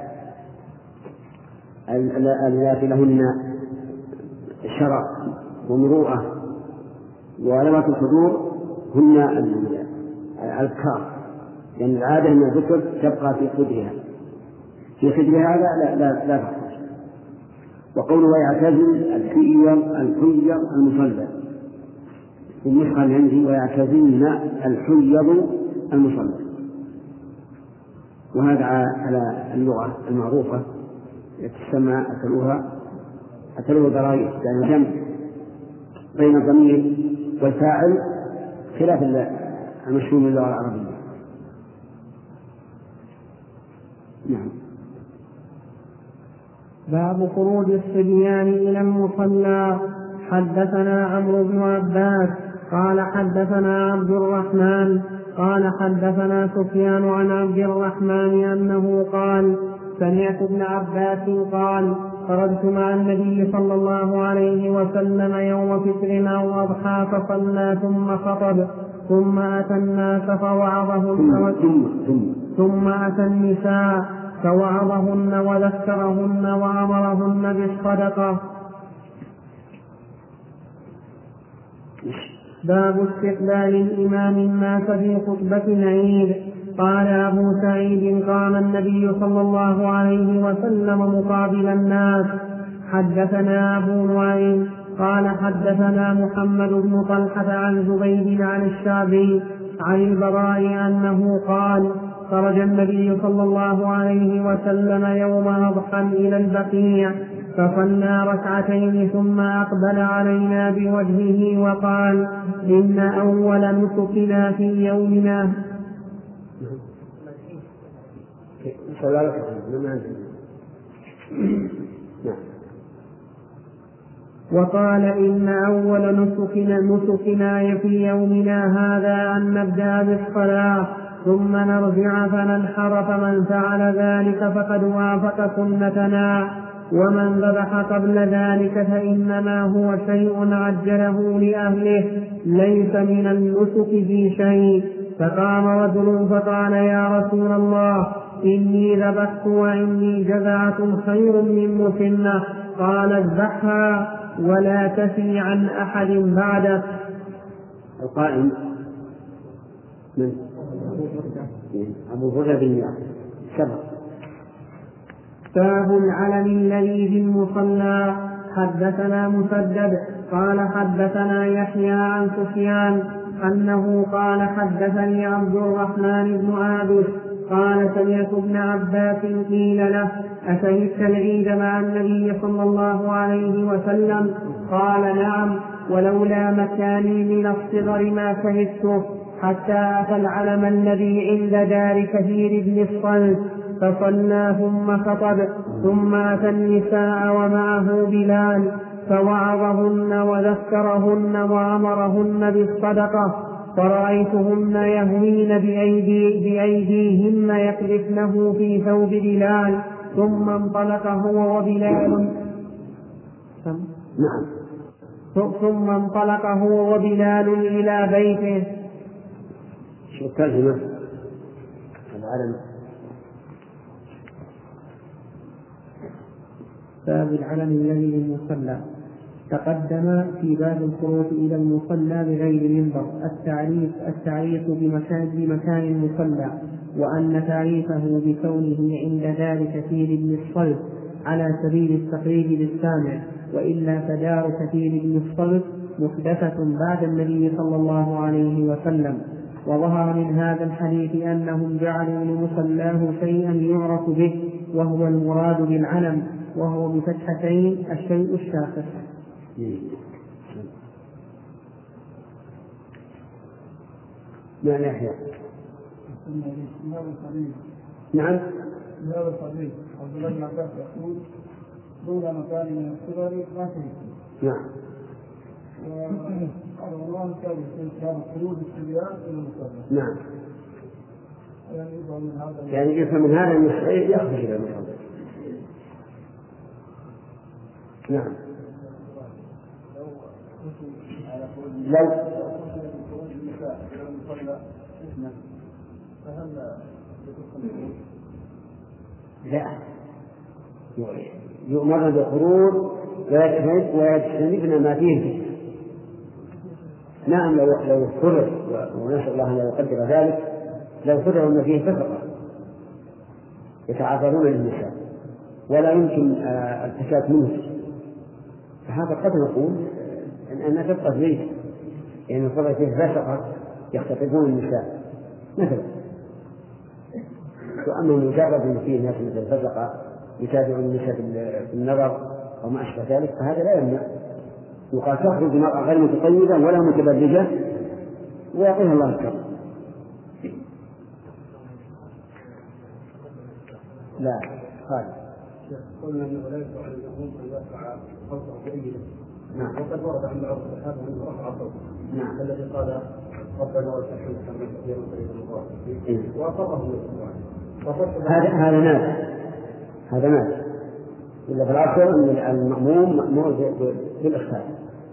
اللاتي لهن شرف ومروءة، وذوات الخدور هن الأبكار، يعني العادة أن الذكر تبقى في خدرها، في خدرها لا تخرج. وقوله ويعتزل الحيض المصلى، في النسخة عندي ويعتزلن الحيض المصلى، وهذا على اللغة المعروفة تسمى أكلوها ضرائب، يعني جمع بين الضمير والفاعل خلاف المشهور من اللغة العربية. نعم. باب خروج الصبيان إلى المصلى. حدثنا عمرو بن عباس قال حدثنا عبد الرحمن قال حدثنا سفيان عن عبد الرحمن أنه قال سمعت ابن عباس قال خرجت مع النبي صلى الله عليه وسلم يوم فطر أو أضحى فصلى ثم خطب ثم أتى الناس فوعظهن ثم أتى النساء فوعظهن وذكرهن وأمرهن بالصدقة. باب استقبال الإمام الناس في خطبة العيد. قال أبو سعيد قام النبي صلى الله عليه وسلم مقابل الناس. حدثنا أبو نعيم قال حدثنا محمد بن طلحة عن زبيد عن الشعبي عن البراء أنه قال خرج النبي صلى الله عليه وسلم يوم أضحى إلى البقيع فصلى ركعتين ثم أقبل علينا بوجهه وقال إن أول نسكنا في يومنا وقال إن أول نسكنا في يومنا هذا أن نبدأ بالصلاة ثم نرجع فننحر فمن فعل ذلك فقد وافق سنتنا ومن ذبح قبل ذلك فإنما هو شيء عجله لأهله ليس من النسك في شيء. فقام رجل فقال يا رسول الله إني ذبحت وإني جزعة خير من مسنة. قال اذبحها ولا تفي عن أحد بعدك. القائم من أبو هريرة بن سبق. باب العلم الذي في المصلى. حدثنا مسدد قال حدثنا يحيى عن سفيان أنه قال حدثني عبد الرحمن بن عابس قال سمعت ابن عباس قيل له أشهدت العيد مع النبي صلى الله عليه وسلم؟ قال نعم ولولا مكاني من الصغر ما شهدته. حتى أتى العلم الذي عند دار كثير بن الصلت فصلى ثم خطب ثم أتى النساء ومعه بلال فوعظهن وذكرهن وأمرهن بالصدقة فرأيتهن يهوين بأيديهن يقذفنه في ثوب بلال ثم انطلق هو وبلال إلى بيته. شو الترجمة؟ العلم. باب العلم الذي للمصلى. تقدم في باب الخروج إلى المصلى بغير منبر التعريف بمكان المصلى، وأن تعريفه بكونه عند دار كثير بن الصلت على سبيل التقريب للسامع، وإلا فدار كثير بن الصلت محدثة بعد النبي صلى الله عليه وسلم. وظهر من هذا الحديث أنهم جعلوا لمصلاه شيئا يعرف به وهو المراد بالعلم، وهو بفتحتين الشيء الشاخص. ما يحيى. نعم. هذا الحديث عبد الله بن عباس يقول دون مكان من الصغر ما فيه. نعم. والله كان خروج الصبيان الى المصلى. نعم. يعني يفهم من هذا أن يخرج إلى المصلى. نعم. لو لا يؤمر بالخروج ويجتنبنا ما فيه الفتنة. نعم لو فرض ونسأل الله أن يقدر ذلك، لو فرض أن فيه فسقة يتعرضون للنساء ولا يمكن التفات منه، فهذا قد نقول أن تبقى زيت، يعني فرض فيه فسقة يختطفون النساء مثلا. وأما مجرد أن فيه ناس مثل الفسقة يتابعون النساء في النظر أو ما أشبه ذلك فهذا لا يمنع. وقد تخرج المرأة غير متطيبة ولا متبرجة ويعطيها الله الكرم. لا خالد قلنا انه لا يشرع للمأموم ان يرفع صوته جيدا. نعم. وقد ورد عن بعض الصحابه انه رفع صوته. نعم. الذي قال ربنا ولك الحمد كما كثيرا طريق المبارك واقره هذا نادر إلا في العصر أن المأموم مأمور بالإخفاء.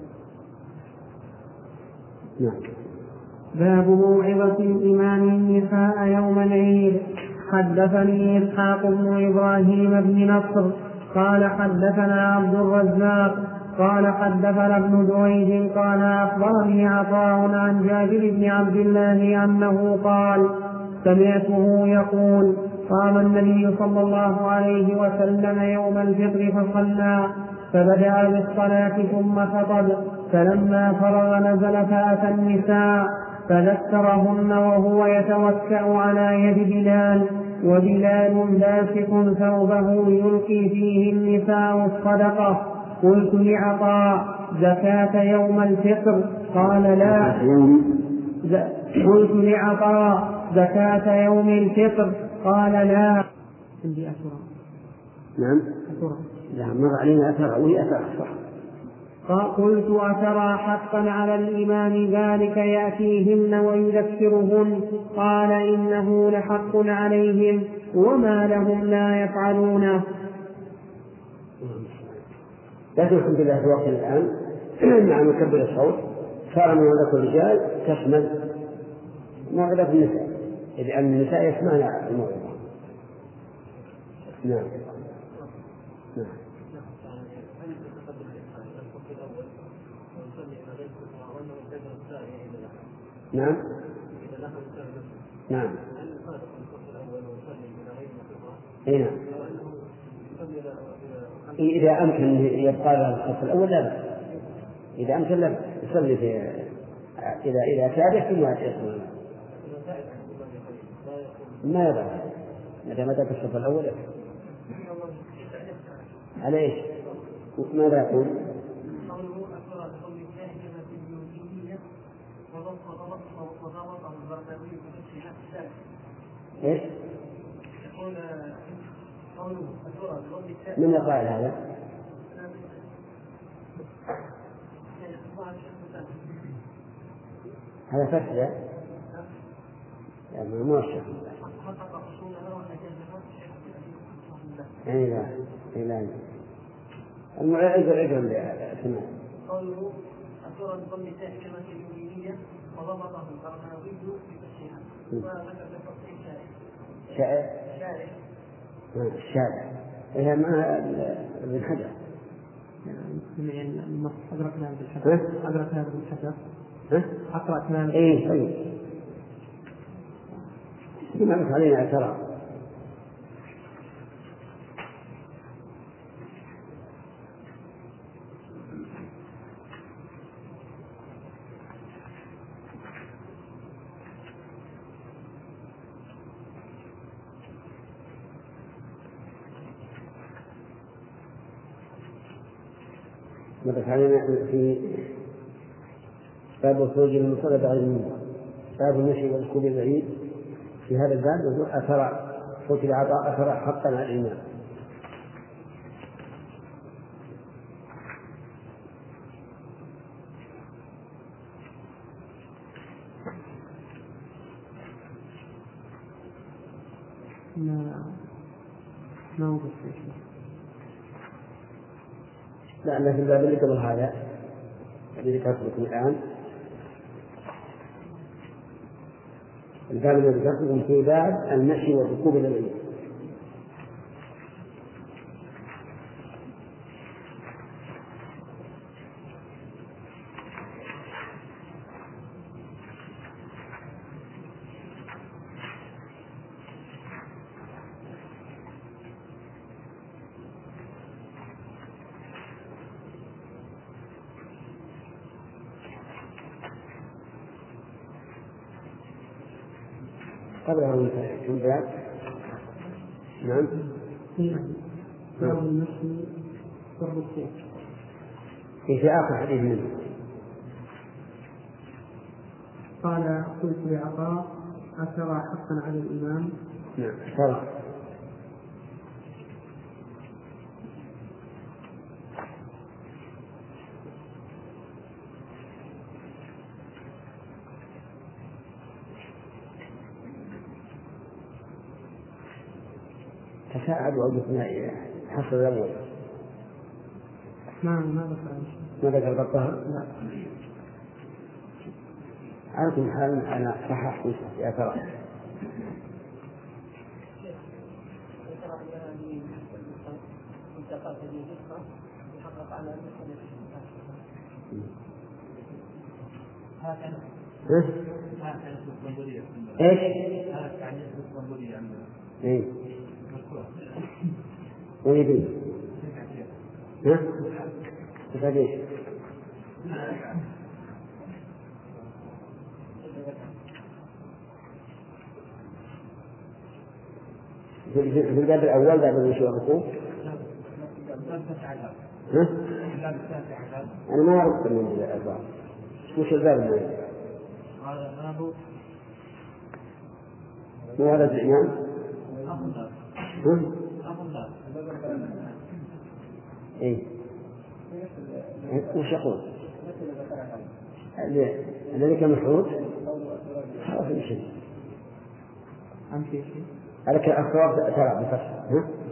نعم. باب موعظة الإمام النساء يوم العيد. حدثني إسحاق بن إبراهيم بن نصر قال حدثنا عبد الرزاق قال حدثنا ابن دريد قال أخبرني عطاء عن جابر بن عبد الله أنه قال سمعته يقول قام النبي صلى الله عليه وسلم يوم الفطر فصلى فبدأ بالصلاة ثم خطب فلما فرغ نزل فأتى النساء فذكرهن وهو يتوكأ على يد بلال وبلال باسق ثوبه يلقي فيه النساء الصدقة. قلت لعطاء زكاة يوم الفطر قال لا. قلت لعطاء زكاة يوم الفطر قال لا. عندي أسرع. نعم. لا مر علينا أثر وهي أثر صح. قلت أترى حقا على الإمام ذلك يأتيهن ويذكرهن قال إنه لحق عليهم وما لهم لا يفعلونه. لكن الحمد لله في وقت الآن مع مكبر الصوت صار من ذكر الرجال تشمل موعظة النساء لأن النساء يسمعن الموعظة. نعم. نعم. نعم. نعم. إذا أمكن يبقى له الصف الأول لا بأس. إذا أمكن لا يصلي في إذا كاد ثم يصلي ما يضع متى في الصف الأول على إيش؟ ماذا يقول؟ إيش؟ من يقال هذا؟ هذا فتح يعني مو الشيخ. لا المعيد الرجل سمع قوله أثر بضم تاء كلمة اليمينية وضبطه القرناوي بفتحها وذكر بتصحيح الشارع هي ما ابن حجر أدركنا بالحسن أدركنا بالحسن أقرأتنا إيه طيب ما بس علينا ترى مدت علينا في باب الخروج من المصلى بعد المنبر باب المشي والركوب البعيد. في هذا الباب يقول أثر قلت لعطاء أثر حقا على الإمام. ما وجد لا في الباب اللي قبل هذا الذي ذكرتكم الآن الباب الذي ذكرتكم في باب المشي والركوب إلى العيد. قبله كم باب؟ نعم. باب المشي والركوب في آخر حديث منه قال قلت لعطاء أترى حقا على الإمام؟ نعم ترى. تساعد وأجبنا حصل الأول. ما ذكر الطهر؟ لا. على كل حال أنا صححت يا ترى. ايش؟ ايه ويبي ها؟ تفاديش في الباب الأول بعد الوشوء والركوع. أنا ما أعرف من الباب. وش الباب الأول؟ مو هذا الإمام؟ إيه. وش يقول؟ الذي كان مفروض؟ خلاص شيء. عليك الأخوات ترى بفتح.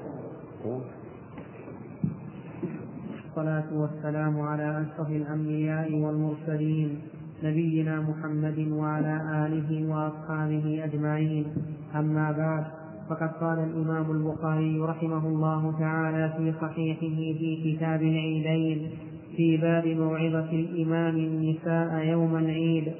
الصلاة والسلام على أشرف الأنبياء والمرسلين نبينا محمد وعلى آله وأصحابه أجمعين. أما بعد، فقد قال الإمام البخاري رحمه الله تعالى في صحيحه في كتاب العيدين في باب موعظة الإمام النساء يوم العيد.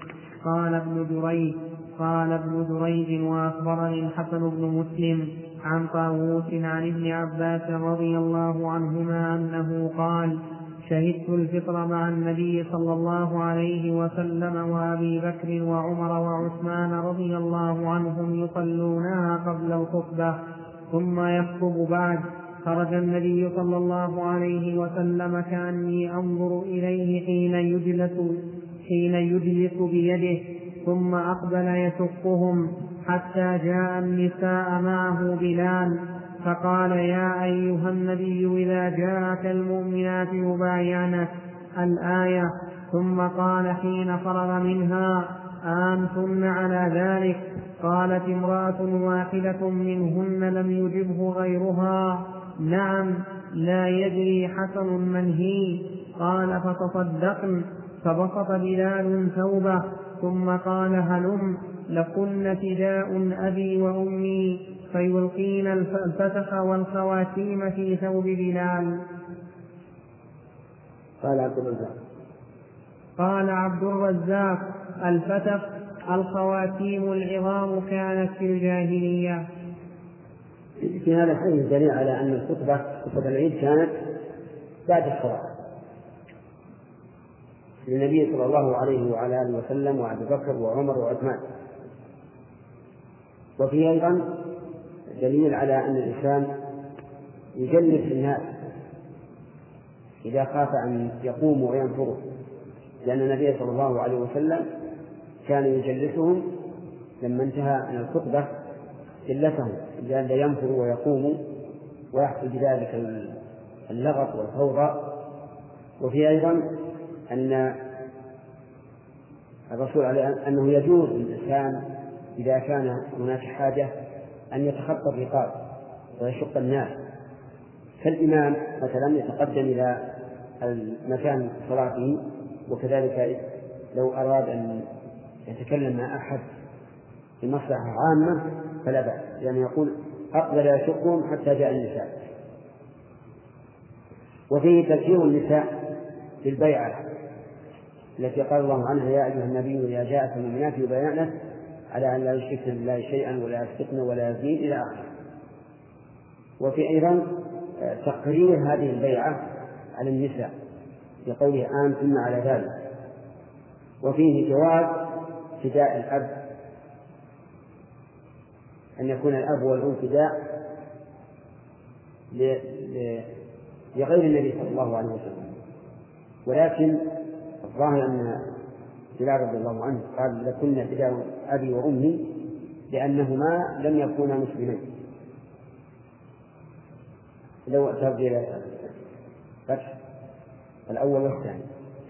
قال ابن جريج وأخبرني الحسن بن مسلم عن طاووس عن ابن عباس رضي الله عنهما أنه قال: شهدت الفطر مع النبي صلى الله عليه وسلم وأبي بكر وعمر وعثمان رضي الله عنهم يصلونها قبل الخطبة ثم يخطب بعد. خرج النبي صلى الله عليه وسلم كأني أنظر إليه حين يجلس بيده، ثم أقبل يشقهم حتى جاء النساء معه بلال فقال: يا أيها النبي إذا جاءك المؤمنات يبايعنك الآية. ثم قال حين فرغ منها: أنتن على ذلك؟ قالت امرأة واحدة منهن لم يجبه غيرها: نعم، لا يدري حسن من هي. قال: فتصدقن. فبسط بلال ثوبه ثم قال: هلم لكن فداء أبي وأمي، فيلقين الفتح والخواتيم في ثوب بلال. قال عبد الرزاق: الفتح الخواتيم العظام كانت في الجاهلية. في هذا الحديث دليل على أن خطبة العيد كانت بعد الصلاة للنبي صلى الله عليه وعلى آله وسلم وأبي بكر وعمر وعثمان. وفيه أيضا دليل على أن الإنسان يجلس الناس إذا خاف أن يقوموا وينفروا، لأن النبي صلى الله عليه وسلم كان يجلسهم لما انتهى من الخطبة جلسهم لأن ينفروا ويقوموا ويحصل بذلك اللغط والفوضى. وفي أيضا أن الرسول عليه أنه يجوز للإنسان إذا كان هناك حاجة أن يتخطى الرقاب ويشق الناس، فالإمام مثلا يتقدم إلى المكان صلاته، وكذلك لو أراد أن يتكلم مع أحد في مصلحة عامة فلا بأس، يعني يقول أقبل يشقهم حتى جاء النساء. وفيه تذكير النساء بالبيعة التي قال الله عنها: يا أيها النبي إذا جاءك المؤمنات يبايعنك على أن لا يشركن بالله شيئا ولا يسرقن ولا يزنين إلى آخره. وفي أيضا تقرير هذه البيعة على النساء بقوله: أنتن على ذلك. وفيه جواز فداء الأب، أن يكون الأب والأم فداء لغير النبي صلى الله عليه وسلم، ولكن الظاهر أن بلال رضي الله عنه قال لكنا فداء أبي وأمي لأنهما لم يكونا مسلمين. لو ترجع فتح الأول والثاني.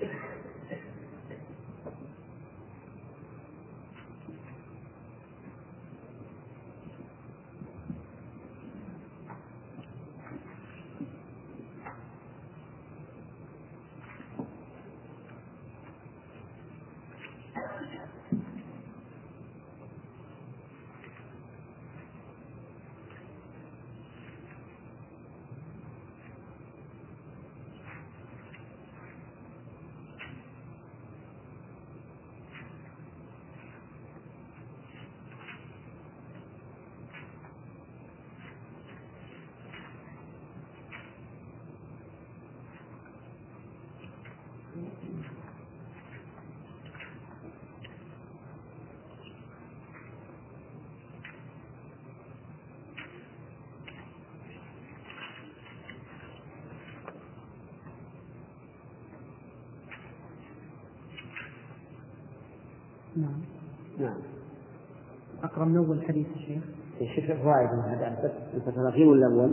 نعم. أقرأ من أول الحديث الشيخ. الشيخ الفوائد هذا الفتح الأخير ولا الأول؟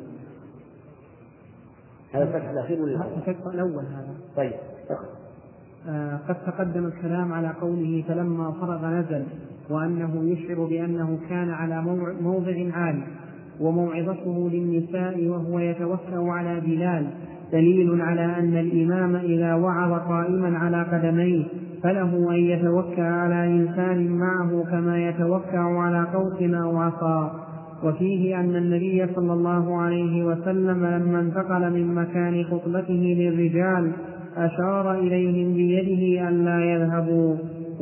هذا الفتح الأخير ولا الأول؟ الأول هذا. طيب. قد تقدم الكلام على قوله فلما فرغ نزل، وأنه يشعر بأنه كان على موضع عالي، وموعظته للنساء وهو يتوكأ على بلال دليل على أن الإمام إذا وعظ قائما على قدميه فله أن يتوكأ على إنسان معه كما يتوكأ على قوس أو عصا. وفيه أن النبي صلى الله عليه وسلم لما انتقل من مكان خطبته للرجال أشار إليهم بيده أن لا يذهبوا.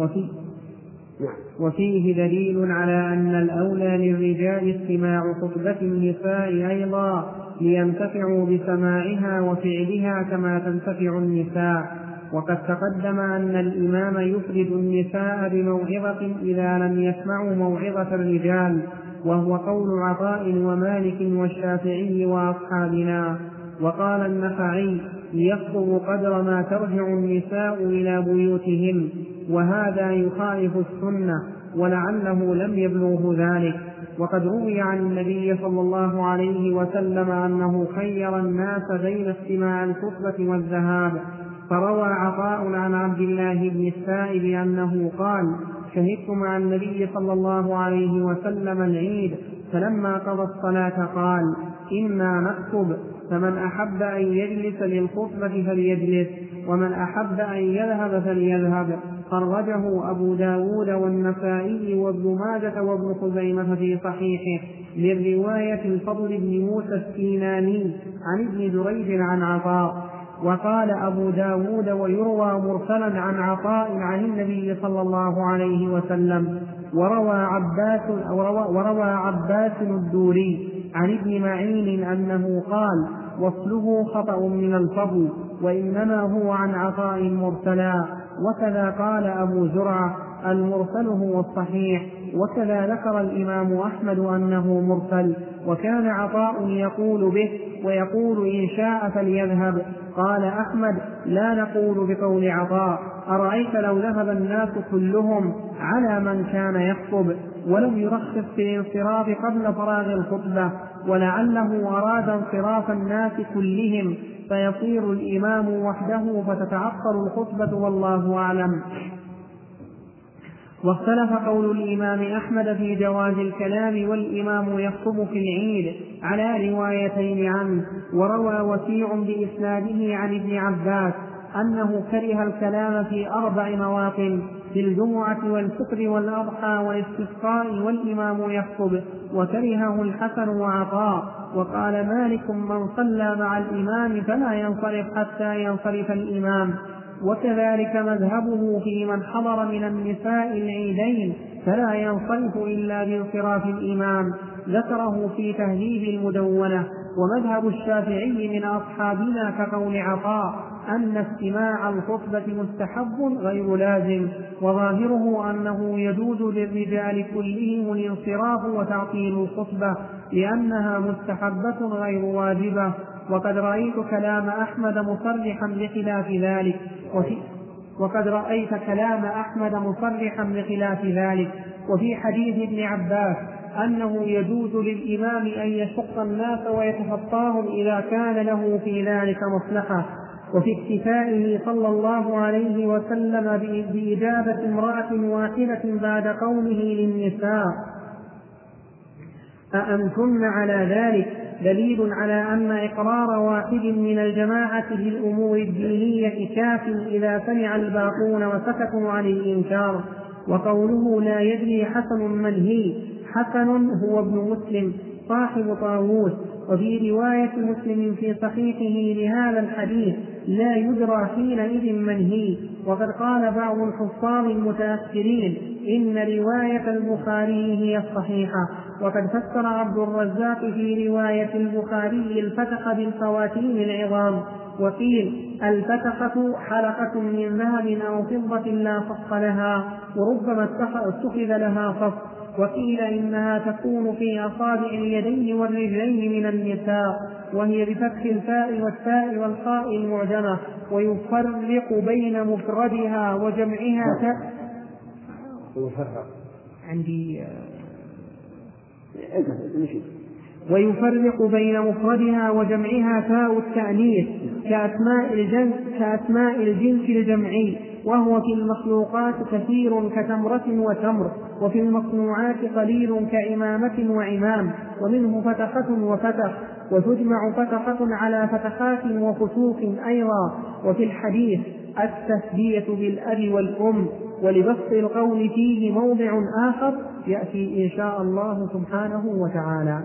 وفيه دليل على أن الأولى للرجال استماع خطبة النساء أيضا لينتفعوا بسماعها وفعلها كما تنتفع النساء. وقد تقدم أن الإمام يفرد النساء بموعظة إذا لم يسمعوا موعظة الرجال، وهو قول عطاء ومالك والشافعي وأصحابنا. وقال النخعي ليخطب قدر ما ترجع النساء إلى بيوتهن، وهذا يخالف السنة ولعله لم يبلغه ذلك. وقد روي عن النبي صلى الله عليه وسلم أنه خير الناس بين استماع الخطبة والذهاب. فروى عطاء عن عبد الله بن السائب أنه قال شهدت مع النبي صلى الله عليه وسلم العيد، فلما قضى الصلاة قال إنا نخطب، فمن أحب أن يجلس للخطبة فليجلس، ومن أحب أن يذهب فليذهب. خرجه أبو داود والنسائي وابن ماجة وابن خزيمة في صحيحه من رواية الفضل بن موسى السيناني عن ابن جريج عن عطاء. وقال أبو داود ويروى مرسلا عن عطاء عن النبي صلى الله عليه وسلم. وروى عباس الدوري عن ابن معين أنه قال وصله خطأ من الفضل وإنما هو عن عطاء مرسلا. وكذا قال أبو زرعة المرسل هو الصحيح. وكذا ذكر الإمام أحمد أنه مرسل، وكان عطاء يقول به ويقول إن شاء فليذهب. قال أحمد لا نقول بقول عطاء، أرأيت لو ذهب الناس كلهم على من كان يخطب ولم يرخص في الانصراف قبل فراغ الخطبة، ولعله أراد انصراف الناس كلهم فيصير الإمام وحده فتتعطل الخطبة والله أعلم. واختلف قول الإمام أحمد في جواز الكلام والإمام يخطب في العيد على روايتين عنه. وروى وكيع بإسناده عن ابن عباس أنه كره الكلام في 4 مواطن: في الجمعة والفطر والأضحى والاستسقاء والإمام يخطب، وكرهه الحسن وعطاء. وقال مالك من صلى مع الإمام فلا ينصرف حتى ينصرف الإمام. وكذلك مذهبه في من حضر من النساء العيدين فلا ينصرف إلا بانصراف الإمام، ذكره في تهذيب المدونة. ومذهب الشافعي من أصحابنا كقول عطاء أن استماع الخطبة مستحب غير لازم، وظاهره أنه يجوز للرجال كلهم الانصراف وتعطيل الخطبة لأنها مستحبة غير واجبة. وقد رأيت كلام أحمد مصرحا بخلاف ذلك. وقد رأيت كلام أحمد مصرحا بخلاف ذلك. وفي حديث ابن عباس أنه يجوز للإمام أن يشق الناس ويتخطاهم إذا كان له في ذلك مصلحة. وفي اكتفائه صلى الله عليه وسلم بإجابة امرأة واحدة بعد قوله للنساء أأنتن على ذلك دليل على أن إقرار واحد من الجماعة بالأمور الدينية كاف إذا سمع الباقون وسكتوا عن الإنكار. وقوله لا يدري حسن من هي، حسن هو ابن مسلم صاحب طاووس. وفي رواية مسلم في صحيحه لهذا الحديث لا يدرى حينئذ من هي. وقد قال بعض الحفاظ المتأخرين إن رواية البخاري هي الصحيحة. وقد فسر عبد الرزاق في رواية البخاري الفتق بالخواتيم العظام. وقيل الفتقة حلقة من ذهب أو فضة لا فص لها، وربما اتخذ لها فص. وقيل إنها تكون في أصابع اليدين والرجلين من النساء، وهي بفتح الفاء والتاء والخاء المعجمة. ويفرق بين مفردها وجمعها ويفرق بين مفردها وجمعها تاء التأنيث كأسماء الجنس الجمعي، وهو في المخلوقات كثير كتمرة وتمر، وفي المصنوعات قليل كإمامة وعمام، ومنه فتخة وفتخ. وتجمع فتخة على فتخات وفتوخ أيضا. وفي الحديث التسبية بالأب والأم. ولبسط القول فيه موضع آخر يأتي إن شاء الله سبحانه وتعالى.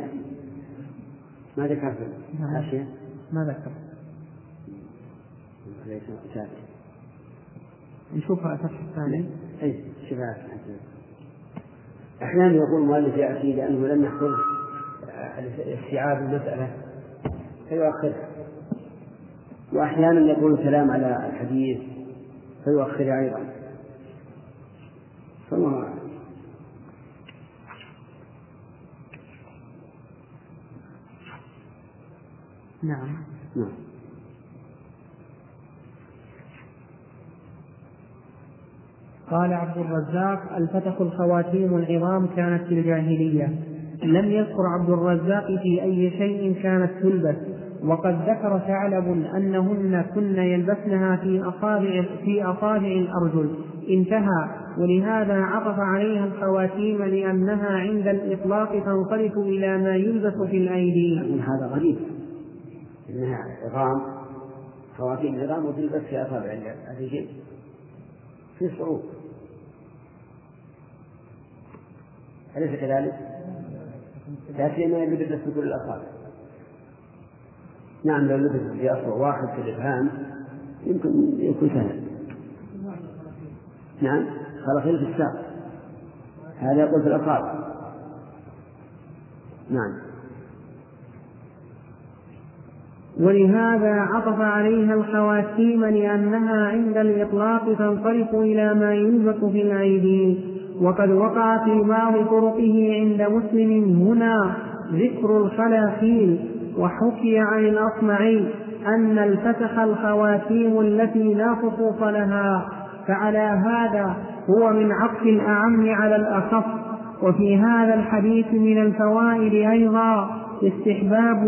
ما ذكر في الحاشية؟ ما ذكر. نشوفها الفتح الثاني. أي شفاء. أحيانا يقول المؤلف يأتي لأنه لم يحصل استيعاب المسألة فيؤخرها، وأحيانا يقول الكلام على الحديث فيؤخرها أيضا. نعم. قال عبد الرزاق الفتح الخواتيم العظام كانت في الجاهلية. لم يذكر عبد الرزاق في أي شيء كانت تلبس. وقد ذكر ثعلب أنهن كن يلبسنها في أصابع الأرجل. انتهى. ولهذا عطف عليها الخواتيم لأنها عند الإطلاق تنصرف إلى ما يلبس في الأيدي. هذا غريب إنها عظام، خواتيم العظام وتلبس في أصابع الرجل، في صعوبة، أليس كذلك؟ لكن ما يلبس في كل الأصابع. نعم لو لبس في أصبع واحد في الإبهام يمكن يكون سهل. نعم خلاصيل في الساق، هذا يقول في الأصابع. نعم. ولهذا عطف عليها الخواتيم لأنها عند الإطلاق تنصرف إلى ما يلبس في الأيدي. وقد وقع في بعض طرقه عند مسلم هنا ذكر الخلاخيل. وحكي عن الأصمعي أن الفتح الخواتيم التي لا خصوص لها، فعلى هذا هو من عطف الأعم على الأخف. وفي هذا الحديث من الفوائد أيضا استحباب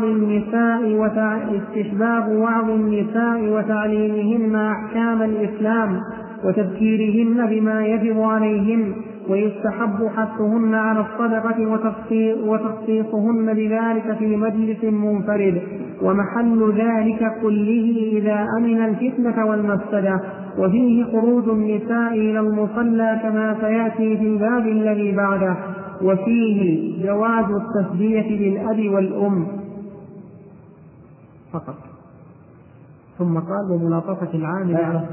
وعظ النساء وتعليمهن أحكام الإسلام وتذكيرهن بما يجب عليهن. ويستحب حثهن على الصدقة وتخصيصهن بذلك في مجلس منفرد، ومحل ذلك كله إذا أمن الفتنة والمفسدة. وفيه خروج النساء إلى المصلى كما سيأتي في الباب الذي بعده. وفيه جواز التسبية بالأب والأم فقط. ثم قال وملاطفة العامل على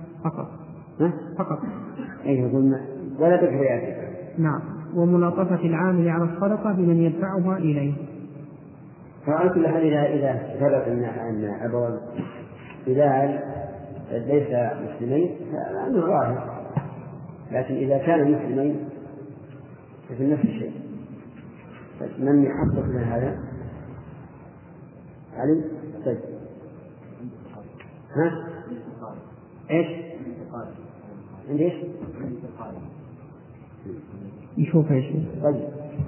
فقط. ولا تكفي. نعم. وملاطفة العامل على الصدقة بمن يدفعها إليه. فعلى كل حال إذا ثبت أن أبو بلال ليس مسلمين فأنه ظاهر، لكن إذا كان مسلمين ففي نفس الشيء. من يحقق من هذا؟ علي؟ طيب. إيش؟ عندي إيش؟ يشوف إيش. طيب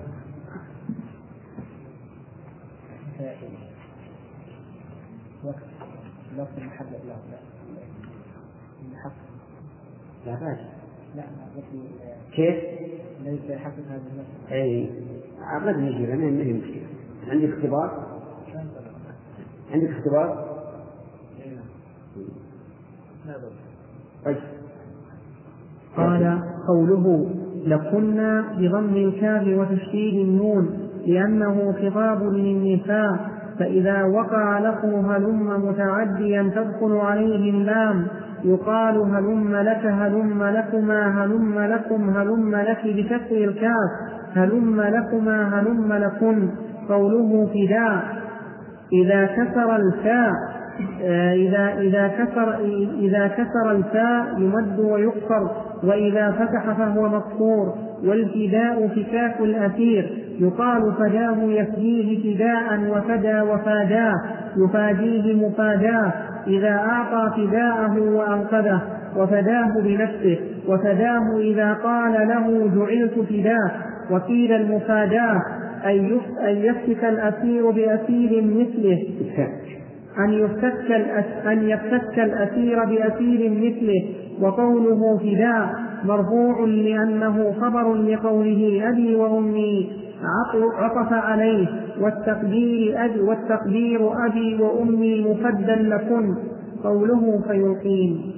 وقت المحبة لا ماشي. لا كيف؟ ليس يحقق هذا المسألة. أي عقد نجيب أنا ما هي مشكلة. عندك اختبار؟ عندك اختبار؟ طيب. قال قوله لكنا بضم الكاف وتشديد النون لأنه خطاب للنساء، فإذا وقع لفظ هلم متعديا تدخل عليه اللام يقال هلم لك هلم لكما هلم لكم هلم لك بكسر الكاف هلم لكما هلم لكن. قوله فداء إذا كسر الفاء إذا كسر الفاء يمد ويقصر، وإذا فتح فهو مكسور. والفداء فكاك الأثير يقال فداه يفديه فداء وفدى وفاداه يفاديه مفاداه إذا أعطى فداءه وأنقذه وفداه بنفسه، وفداه إذا قال له جعلت فداه. وقيل المفاداه أن يفتك الأثير بأثير مثله أن يفتك الأثير بأثير مثله. وقوله فداء مرفوع لأنه خبر لقوله أبي وأمي عطف عليه، والتقدير أبي وأمي مفدا لكن. قوله فيلقين.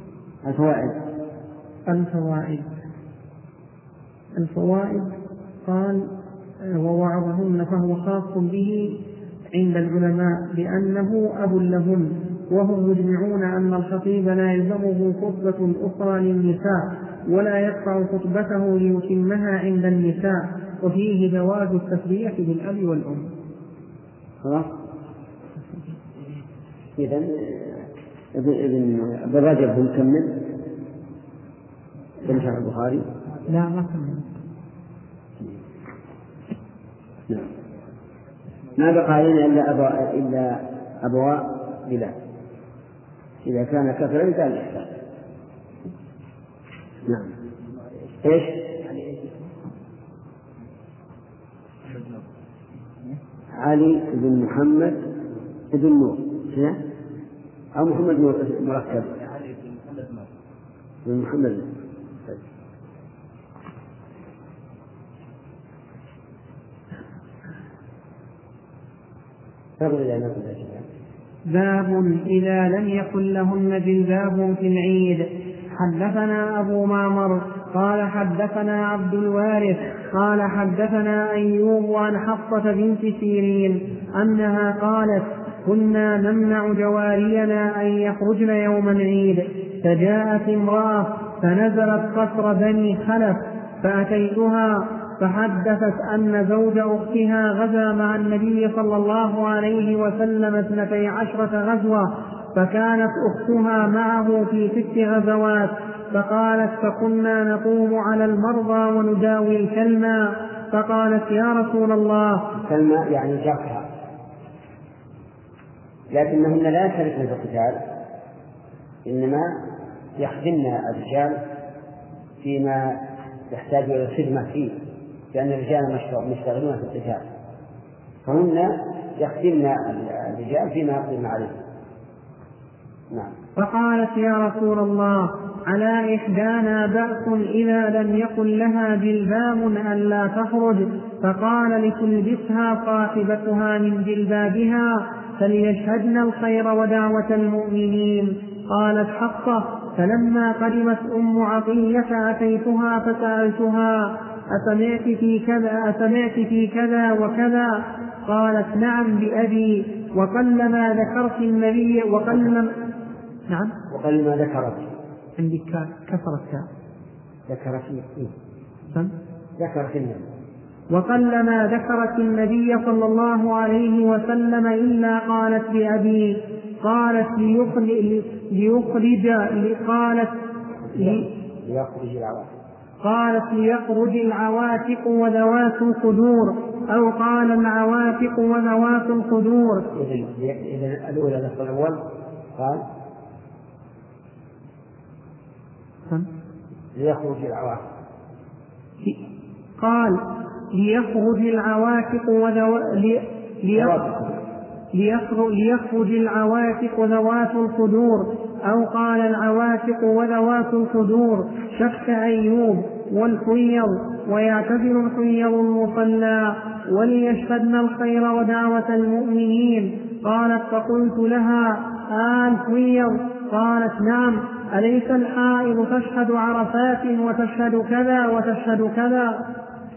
الفوائد قال ووعظهن فهو خاص به عند العلماء لأنه أب لهن، وهم مجمعون أن الخطيب لا يلزمه خطبة أخرى للنساء ولا يقطع خطبته ليتمها عند النساء، وفيه جواز التسبيح بالأب والأم. خلاص. إذن ابن رجب هو مكمل شرح البخاري؟ لا ما كمل. نعم. ما بقى علينا إلا أبواء بلا إذا كان كثرا كان إحسان. نعم. إيش؟ علي بن محمد بن نور أو محمد مركب بن محمد. باب إذا لم يكن لهن جلباب في العيد. حدثنا أبو معمر قال حدثنا عبد الوارث قال حدثنا أيوب عن حفصة بنت سيرين أنها قالت كنا نمنع جوارينا أن يخرجن يوم العيد، فجاءت امرأة فنزلت قصر بني خلف فأتيتها فحدثت أن زوج أختها غزا مع النبي صلى الله عليه وسلم 12 غزوة، فكانت أختها معه في 6 غزوات، فقالت فكنا نقوم على المرضى ونداوي الكلمة، فقالت يا رسول الله. كلمة يعني جرحى، لكنهن لا يشتركن في القتال، إنما يخدمن الرجال فيما يحتاج إلى الخدمة فيه، لأن الرجال مشتغلون في القتال، فهن يخدمن الرجال فيما يقدم عليه. نعم. فقالت يا رسول الله على إحدانا بأس إذا لم يكن لها جلباب ألا تخرج، فقال لتلبسها صاحبتها من جلبابها فليشهدن الخير ودعوة المؤمنين. قالت حفصة فلما قدمت أم عطية أتيتها فسألتها أسمعت في كذا وكذا؟ قالت نعم بأبي، وقلما ذكرت النبي نعم وقلما ذكرت عندي كسرت ذكرت النبي، وقلما ذكرت النبي صلى الله عليه وسلم إلا قالت بأبي. قالت ليخرج العواتق وذوات الخدور، أو قال العواتق وذوات الخدور. إذن الأولى نصف الأول قال أحسن. ليخرج العواتق. قال ليخرج العواتق ليخرج العواتق ذوات الخدور، أو قال العواتق وذوات الخدور، شك أيوب، والحيض، ويعتبر الحيض المصلى، وليشهدن الخير ودعوة المؤمنين. قالت فقلت لها الحيض؟ قالت نعم. أليس الحائض تشهد عرفات وتشهد كذا وتشهد كذا؟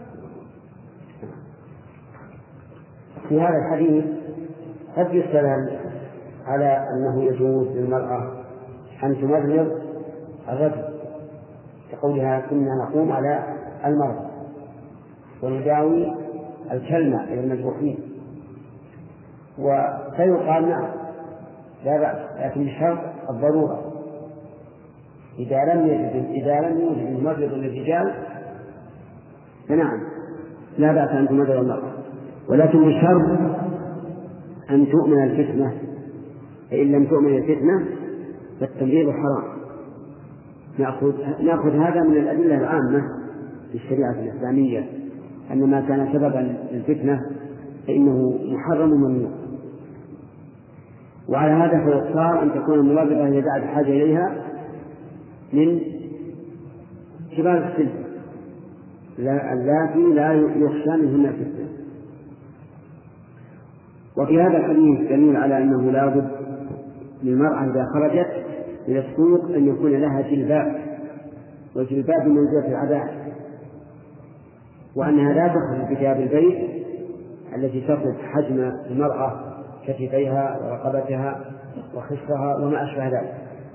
في هذا الحديث قد يستدل على أنه يجوز للمرأة أن تمرض الرجل، كقولها كنا نقوم على المرض ونداوي الكلمة إلى المجروحين، فيقال نعم لا بأس، لكن بشرط الضرورة. إذا لم يوجد الممرض للرجال فنعم لا بأس أن تمرض المرأة، ولكن بشرط أن تؤمن الفتنة، فإن لم تؤمن الفتنة فالتمريض حرام. نأخذ هذا من الأدلة العامة في الشريعة الإسلامية، أن ما كان سببا للفتنة فإنه محرم ممنوع. وعلى هذا فيختار أن تكون الممرضة إذا دعت الحاجة إليها من كبار السن اللاتي لا يخشى منهن الفتنة. وفي هذا الحديث دليل على أنه لا بد للمرأة إذا خرجت إلى السوق أن يكون لها جلباب، والجلباب بمنزلة العباءة، وأنها لا تخرج بثياب البيت التي تصف حجم المرأة كتفيها ورقبتها وخصرها وما أشبه ذلك.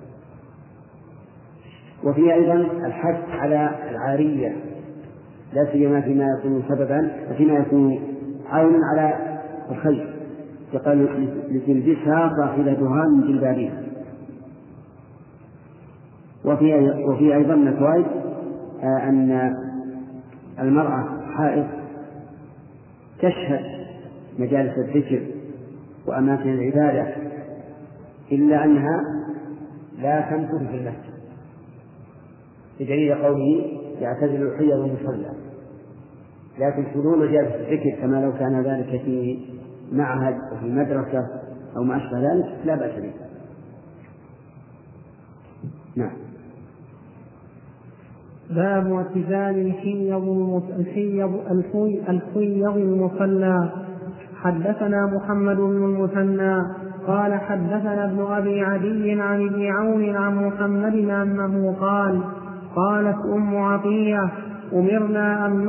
وفي أيضا الحث على العارية، لا سيما فيما يكون سببا وفيما يكون عونا على الخير، فقال لتلبسها صاحبتها من جلبابها. وفي أيضا من الفوائد أن المرأة حائض تشهد مجالس الذكر وأماكن العبادة، إلا أنها لا تمكث في المسجد، بدليل قوله يعتزل الحيض المصلى، لكن حضور مجالس الذكر كما لو كان ذلك في معهد وفي مدرسة أو ما أشبه ذلك لا بأس به. نعم. باب اعتزال الحيض المصلى. حدثنا محمد بن المثنى قال حدثنا ابن أبي عدي عن ابن عون عن محمد أنه قال قالت أم عطية أمرنا أن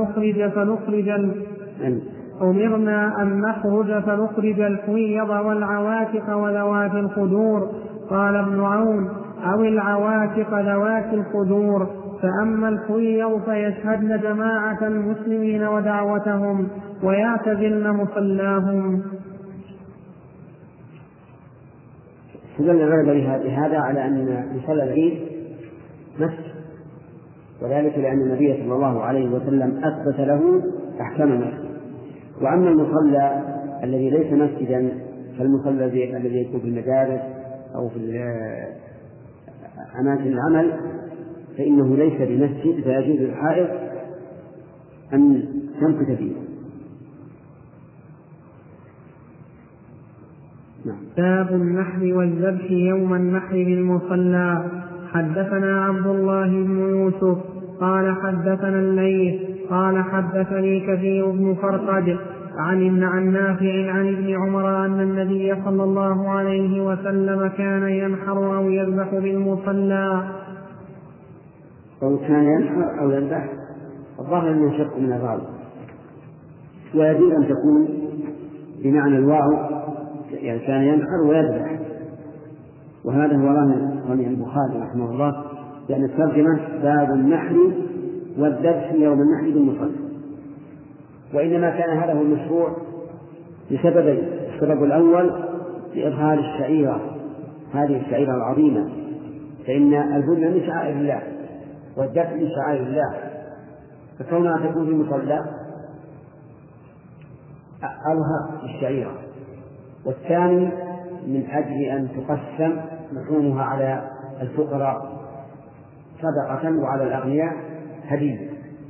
نخرج فنخرج الحيض والعواتق وذوات الخدور. قال ابن عون أو العواتق ذوات الخدور، فأما الحيض فيشهدن جماعة المسلمين ودعوتهم ويعتزلن مصلاهم. استدل العلماء بهذا على أن مصلى العيد مسجد، وذلك لأن النبي صلى الله عليه وسلم أثبت له أحكام المسجد. وأما المصلى الذي ليس مسجدا فالمصلى الذي يكون في المدارس أو في أماكن العمل فإنه ليس بمسجد، فيجوز للحائض أن تمكث فيه. باب النحر والذبح يوم النحر بالمصلى. حدثنا عبد الله بن يوسف قال حدثنا الليث قال حدثني كثير بن فرقد عن نافع عن ابن عمر أن النبي صلى الله عليه وسلم كان ينحر أو يذبح بالمصلى. أو كان ينحر أو يذبح، الظاهر أنه شق من الراوي، ويجوز أن تكون بمعنى الواو، يعني كان ينحر ويذبح، وهذا هو رأي البخاري رحمه الله، يعني الترجمة باب النحر والذبح يوم النحر بالمصلى. وإنما كان هذا هو المشروع لسببين: السبب الأول لإظهار الشعيرة، هذه الشعيرة العظيمة، فإن الهدنة من شعائر الله والذبح من شعائر الله، فكونها تكون في المصلى أظهر الشعيرة. والثاني من أجل أن تقسم لحومها على الفقراء، صدقة وعلى الأغنياء هدية.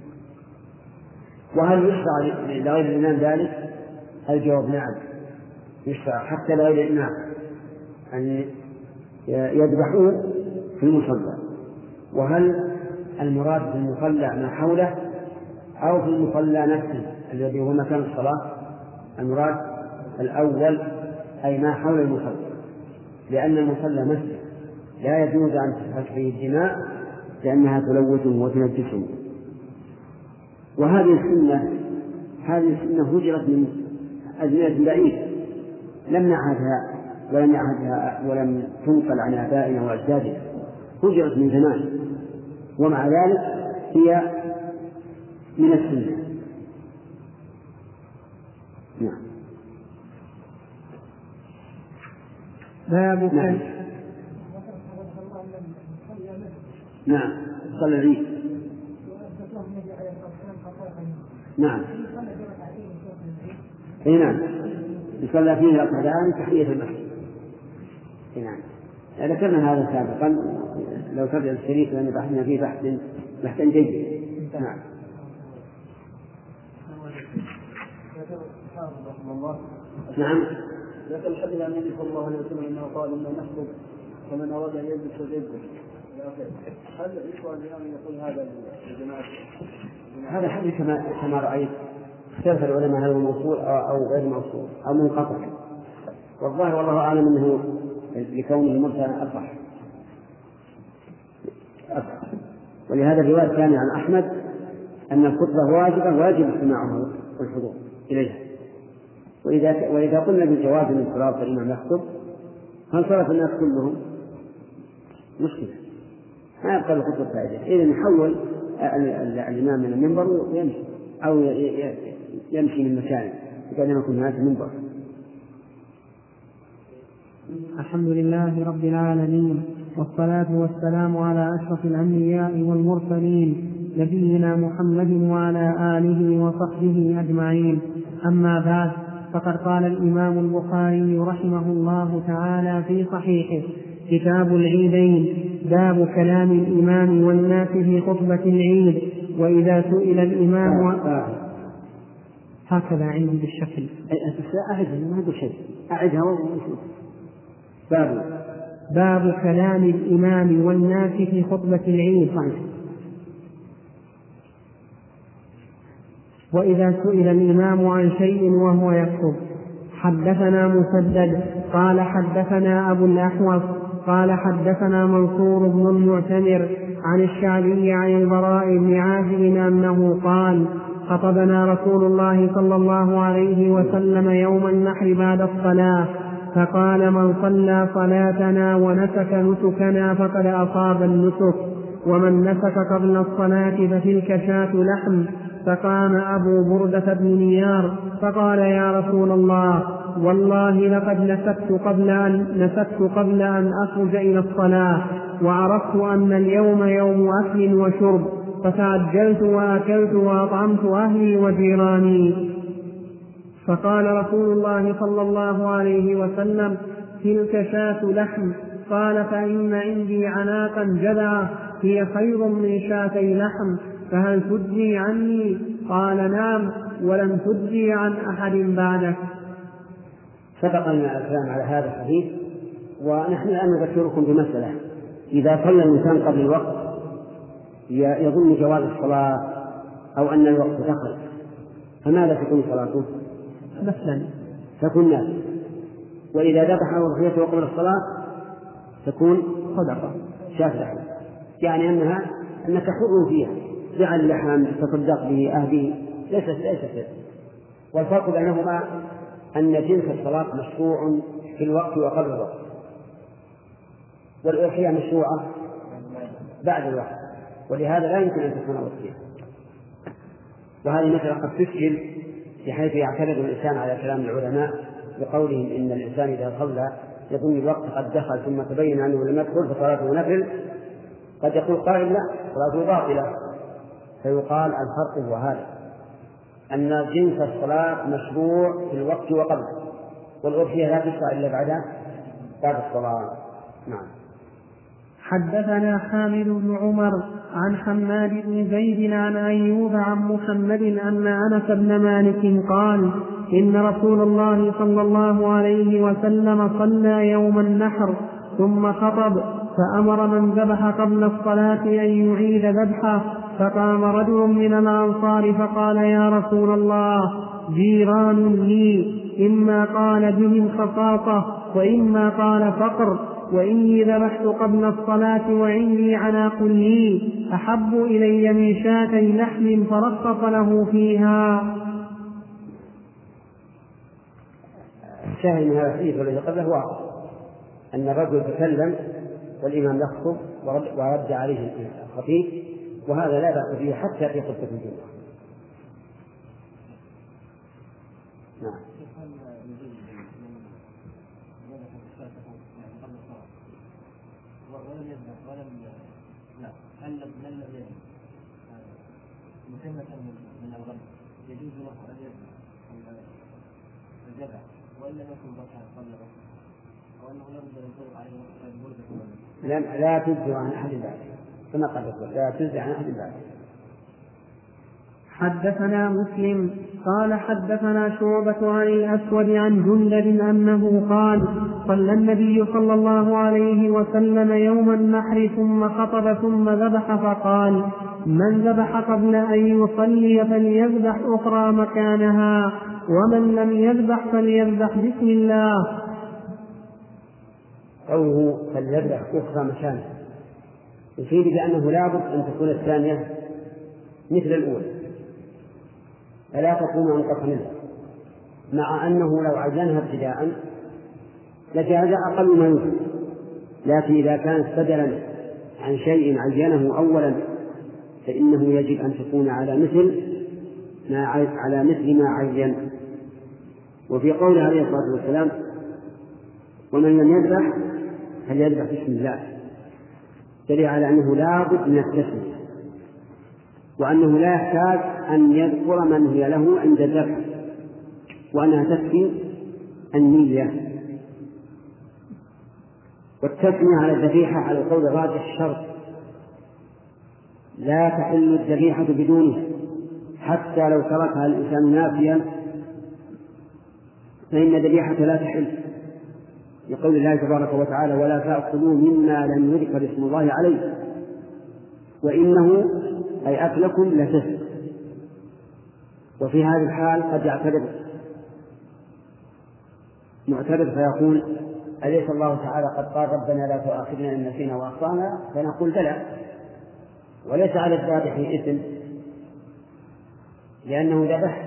وهل يشرع لغير الإمام ذلك؟ الجواب نعم، يشرع حتى لغير الإمام أن يذبحوه في المصلى. وهل المراد بالمصلى ما حوله أو في المصلى نفسه الذي هو مكان الصلاة؟ المراد الأول أي ما حول المصلى، لأن المصلى مسجد لا يجوز أن تسفك فيه الدماء لأنها تلوثه وتنجسه. وهذه السنة هجرت من أزمنة بعيدة، لم نعهدها ولم تنقل عن آبائنا وأجدادنا، هجرت من زمان، ومع ذلك هي من السنة. نعم. باب نعم. نعم. صلى العيد. نعم. اي نعم، يصلى فيه ركعتان تحية المسجد. نعم، ذكرنا هذا سابقا، لو ترجع الشريف لأن بحثنا فيه بحثا جيد. نعم. نعم. ذكر الحديث عن النبي صلى الله عليه وسلم انه قال انه نخطب فمن اراد ان يلبس فليلبس. هل يشرع الامام ان يقول هذا للجماعه؟ هذا حديث كما رأيت اختلف العلماء هل هو موصول أو غير موصول أو منقطع، والظاهر والله أعلم أنه لكونه مرسلا أصح. ولهذا الرواية الثانية عن أحمد أن الخطبة واجب استماعه والحضور إليها. وإذا قلنا بالجواز من صلاة الإمام يخطب فانصرف الناس كلهم مشكلة، ما يبقى الخطبة فائدة. إذن يحول الإمام من المنبر ويمشي أو يمشي من مكانه كأن يكون هذا المنبر. الحمد لله رب العالمين، والصلاة والسلام على أشرف الأنبياء والمرسلين نبينا محمد وعلى آله وصحبه أجمعين. أما بعد، فقد قال الإمام البخاري رحمه الله تعالى في صحيحه: كتاب العيدين، باب كلام الإمام والناس في خطبة العيد. وإذا سئل الإمام هكذا عندي بالشكل. أعدها ما هو شيء، أعدها باب كلام الإمام والناس في خطبة العيد. وإذا سئل الإمام عن شيء وهو يخطب. حدثنا مسدد قال حدثنا أبو الأحوص قال حدثنا منصور بن المعتمر عن الشعبي عن البراء بن عازب أنه قال: خطبنا رسول الله صلى الله عليه وسلم يوم النحر بعد الصلاة، فقال: من صلى صلاتنا ونسك نسكنا فقد أصاب النسك، ومن نسك قبل الصلاة فتلك شاة لحم. فقام أبو بردة بن نيار فقال: يا رسول الله، والله لقد نسكت قبل أن أخرج إلى الصلاة، وعرفت أن اليوم يوم أكل وشرب، فتعجلت وأكلت وأطعمت أهلي وجيراني. فقال رسول الله صلى الله عليه وسلم: تلك شاة لحم. قال: فإن عندي عناقا جذعة هي خير من شاتي لحم، فهل تجزي عني؟ قال: نعم، ولم تجزي عن أحد بعدك. سبق لنا الكلام على هذا الحديث، ونحن الآن نذكركم بمسألة: إذا صلى الإنسان قبل الوقت يظن جواز الصلاة أو أن الوقت دخل، فماذا تكون صلاته؟ مثلا تكون نافلة. وإذا ذبح أضحيته قبل الصلاة تكون صدقة شاة لحم، يعني أنك حر فيها، جعل لحم تصدق به أهله، ليس شيء. والفرق بينهما أن جنس الصلاة مشروع في الوقت وقبل الوقت، والأضحية مشروعة بعد الوقت، ولهذا لا يمكن أن تكون أضحية. وهذه مثلا قد تشكل بحيث يعترض الإنسان على كلام العلماء بقولهم إن الإنسان إذا صلى يظن الوقت قد دخل ثم تبين أنه لم يدخل فصلاته نفل، قد يقول قائل: لا، صلاته باطلة. فيقال الفرق هو هذا، أن جنس الصلاة مشروع في الوقت وقبل، والأضحية لا تشرع إلا بعد الصلاة. نعم. حدثنا حامد بن عمر عن حماد بن زيد عن أيوب عن محمد أن أنس بن مالك قال إن رسول الله صلى الله عليه وسلم صلى يوم النحر ثم خطب فأمر من ذبح قبل الصلاة أن يعيد ذبحه، فقام رجل من الأنصار فقال يا رسول الله جيران لي، إما قال بهم خصاصة وإما قال فقر، وإني ذبحت قبل الصلاة وعندي عناق لي أحب إلي من شاتي لحم فرصف له فيها. الشاهد من هذا الحديث الذي قبله واضح أن الرجل تكلم والإمام يخطب ورد عليه الخطيب، وهذا لا بأس فيه حتى في خطبة الجمعة. نعم. ولم يذبح ولم هل لم يذبح مسمة من الغنم يجوز له أن يذبح الذبح وإن لم يكن ذبحا قبل ذبح، أو أنه لا بد أن يطلق عليه المولد لا تجزي عن أحد بعده، كما قال لا تجزي عن أحد بعده. حدثنا مسلم قال حدثنا شعبة عن الأسود عن جندب أنه قال صلى النبي صلى الله عليه وسلم يوم النحر ثم خطب ثم ذبح فقال من ذبح قبل أن يصلي فليذبح أخرى مكانها، ومن لم يذبح فليذبح بسم الله. قوله فليذبح أخرى مكانها يفيد بأنه لابد أن تكون الثانية مثل الأولى فلا تكون أنقص منها، مع أنه لو عينها ابتداء لجاز أقل ما يوجد، لكن إذا كانت بدلا عن شيء عينه أولا فإنه يجب أن تكون على مثل ما عين. وفي قوله عليه الصلاة والسلام ومن لم يذبح فليذبح بسم الله دليل على أنه لا بد من التسمية، وأنه لا يحتاج أن يذكر من هي له عند الذبح، وأنها تكفي النية. والتسمية على الذبيحة على القول الراجح شرط، لا تحل الذبيحة بدونه، حتى لو تركها الإنسان ناسيا فإن الذبيحة لا تحل، لقول الله تبارك وتعالى ولا تأكلوا مما لم يذكر اسم الله عليه وإنه أي أكلكم لفسق. وفي هذه الحال قد يعترض معترض فيقول أليس الله تعالى قد قال ربنا لا تؤاخذنا إن نسينا وأخطأنا؟ فنقول بلى، وليس على الذابح إثم لأنه ذبح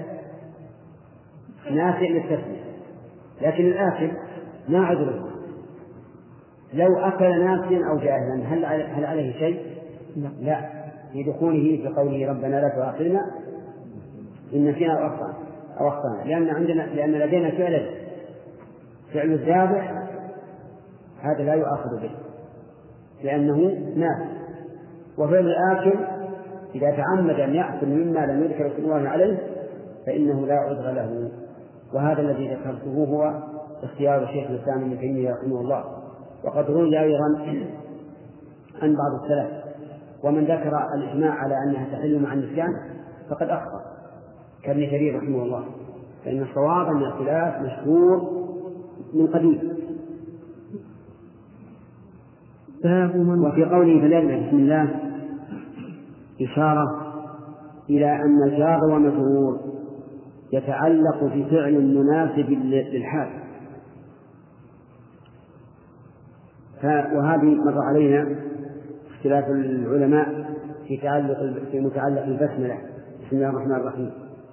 ناسئ للتسمية، لكن الآكل ما عذره، لو أكل ناسيا أو جاهلا هل عليه شيء؟ لا، في دخوله في قوله ربنا لا تؤاخذنا إن نسينا أو أخطأنا، لأن لدينا فعل الذابح هذا لا يؤاخذ به لأنه ناس، وفعل الآكل إذا تعمد أن يأكل مما لم يذكر اسم الله عليه فإنه لا عذر له. وهذا الذي ذكرته هو اختيار شيخ الإسلام ابن تيمية رحمه الله، وقد روي أيضا عن بعض السلف، ومن ذكر الإجماع على أنها تحل مع النسيان فقد أخطأ كابن كثير رحمه الله، فإن الصواب أن الخلاف مشهور من قديم. وفي قوله فليذبح بسم الله إشارة إلى أن الجار ومجرور يتعلق بفعل مناسب للحال، وهذه مر علينا اختلاف العلماء في متعلق البسملة بسم الله الرحمن الرحيم.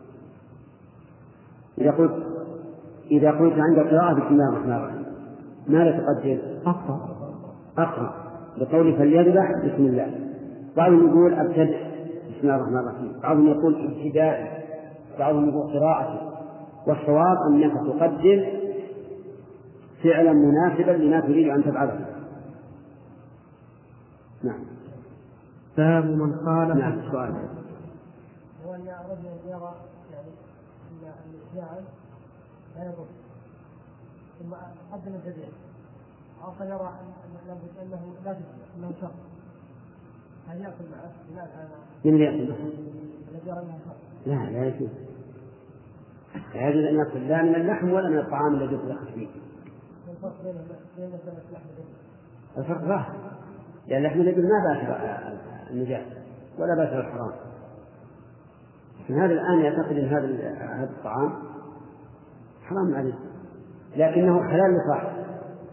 إذا قلت عند القراءة بسم الله الرحمن الرحيم ماذا تقدر؟ أقرأ بقول فليذبح بسم الله. بعضهم يقول أبتدأ بسم الله الرحمن الرحيم، بعضهم يقول ابتداء، بعضهم يقول قراءة، والصواب أنك تقدر فعلا مناسبا لما تريد أن تفعله. نعم. باب من خالف. نعم. سؤال. هو أن رجل يرى يعني أن الإسلام لا يضر ثم قدم الذبيحة آخر يرى أنه لا تجوز أنه شر، هل يأكل معه بناء على من اللي يأكل معه؟ الذي يرى أنه شر؟ لا يجوز. لا يجوز أن يأكل لا من اللحم ولا من الطعام الذي يطلق فيه. الفرق بين مسألة لحم الإبل؟ الفرق ظاهر، لأن لحم الإبل ما باشر النجاسة ولا باشر الحرام. هذا الآن يعتقد أن هذا الطعام حرام عليه، لكنه حلال لصاحبه،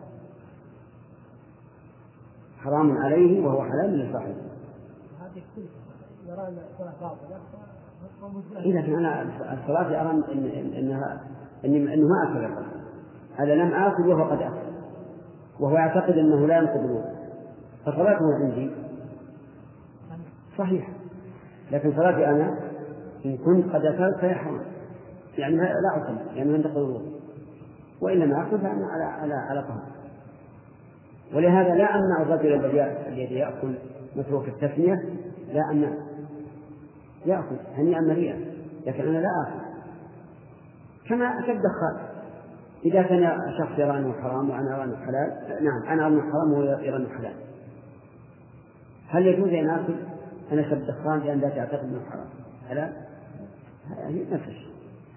حرام عليه وهو حلال لصاحبه. هذه كل يرى أن الصلاة باطلة. إذا كان الصلاة أرى أنه ما أكل الرجل، هذا لم آكل وهو قد أكل، وهو يعتقد أنه لا ينقض الوضوء، فصلاته عندي صحيح، لكن صلاتي أنا إن كنت قد أكلت فهي حرام، يعني لا أصلي يعني ينتقض الوضوء، وإلا ما أكل فأنا على طهر. ولهذا لا أمنع الرجل الذي يأكل متروك التسمية، لا أمنع يأكل هنيئا مريئا، لكن أنا لا آكل. كما أشد الدخان، إذا كان شخص يرى أنه حرام وأنا أرى أنه حلال، نعم أنا أرى أنه حرام وهو يرى أنه حلال، هل يجوز أن آكل أنا أشد الدخان لأن لا تعتقد أنه حرام حلال؟ هذه نفس الشيء.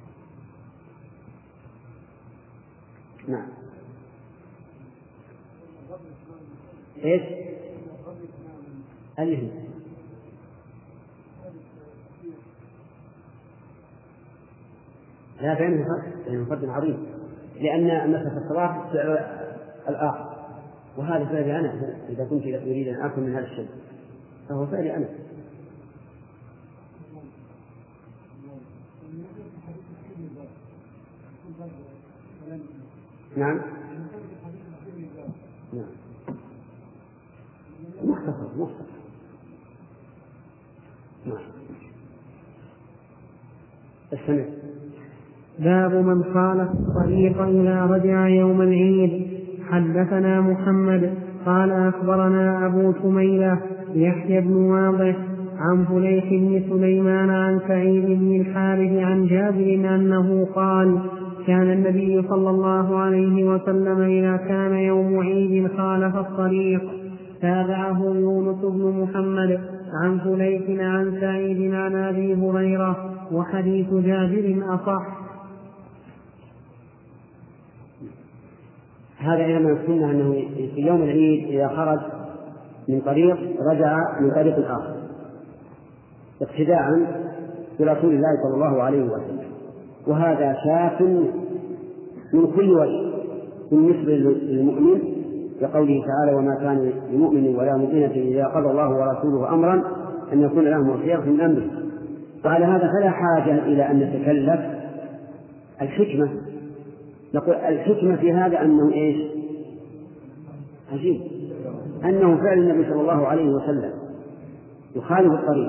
نعم. إيش؟ اللي لا بينهم فرق عظيم، لأن مثل الصلاة فعل الآخر، وهذا فعلي أنا. إذا كنت أريد أن آكل من هذا الشيء فهو فعلي أنا. نعم نعم مختصر نعم. استمع. باب من خالف الطريق إذا رجع يوم العيد. حدثنا محمد قال أخبرنا أبو سميلة يحيى بن واضح عن فليح بن سليمان عن سعيد بن الحارث عن جابر أنه قال كان النبي صلى الله عليه وسلم إذا كان يوم عيد خالف الطريق. تابعه يونس بن محمد عن فليح عن سعيد عن أبي هريرة، وحديث جابر أصح. هذا إذا ما يقولنا أنه في يوم العيد إذا خرج من طريق رجع من طريق آخر اقتداء برسول الله صلى الله عليه وسلم، وهذا شاف من كل وجه بالنسبة للمؤمن، كقوله تعالى وما كان لمؤمن ولا مؤمنة إذا قضى الله ورسوله أمرا أن يكون لهم الخيار من أمره. وعلى هذا فلا حاجة إلى أن نتكلف الحكمة. نقول الحكمة في هذا أنه إيش؟ عجيب أنه فعل النبي صلى الله عليه وسلم يخالف الطريق،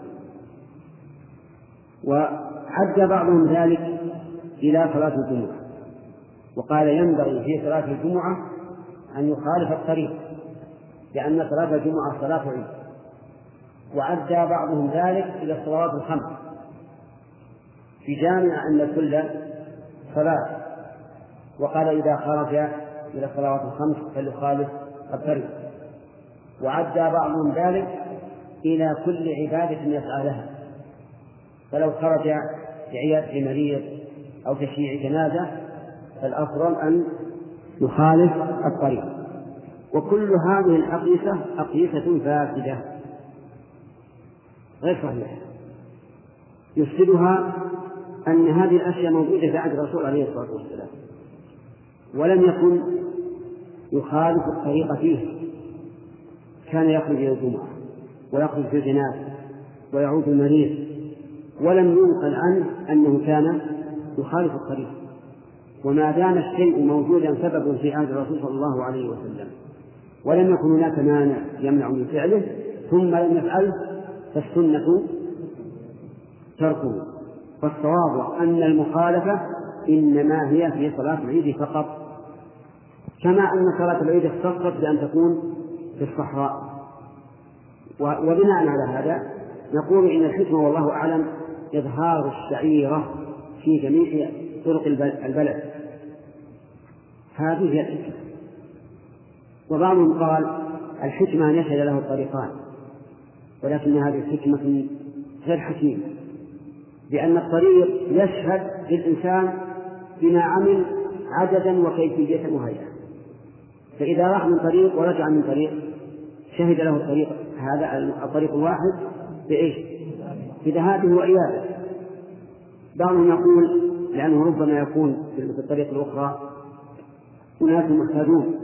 وعد بعضهم ذلك إلى صلاة الجمعة، وقال ينبغي في صلاة الجمعة أن يخالف الطريق لأن صلاة الجمعة صلاة عيد، وعد بعضهم ذلك إلى الصلوات الخمس في جامع أن كل صلاة، وقال إذا خرج إلى الصلوات الخمس فليخالف الطريق، وعد بعضهم ذلك إلى كل عبادة يسعى لها، فلو خرج لعيادة مريض أو تشييع جنازة فالأفضل أن يخالف الطريق. وكل هذه الأقيسة أقيسة فاسدة غير صحيحة، يفسدها أن هذه الأشياء موجودة في عهد الرسول عليه الصلاة والسلام ولم يكن يخالف الطريق فيه، كان يخرج إلى الجمعة ويخرج في الجنازة ويعود المريض، ولم ينقل عنه أنه كان يخالف الطريق. وما دام الشيء موجودا سبب في عهد الرسول صلى الله عليه وسلم ولم يكن هناك مانع يمنع من فعله ثم لم يفعله فالسنة تركه. فالصواب أن المخالفة إنما هي في صلاة العيد فقط، كما أن صلاة العيد اختصت بأن تكون في الصحراء. وبناء على هذا نقول إن الحكمة والله أعلم إظهار الشعيرة في جميع طرق البلد، هذه هي الحكمة. وبعضهم قال الحكمة أن يشهد له الطريقان، ولكن هذه الحكمة غير حكيمة، لأن الطريق يشهد للإنسان بما عمل عددا وكيفية وهيئة، فإذا راح من طريق ورجع من طريق شهد له الطريق هذا الطريق الواحد بإيش؟ بذهابه وإيابه. بعضهم يقول لأنه ربما يكون في الطريق الأخرى أناس محتاجون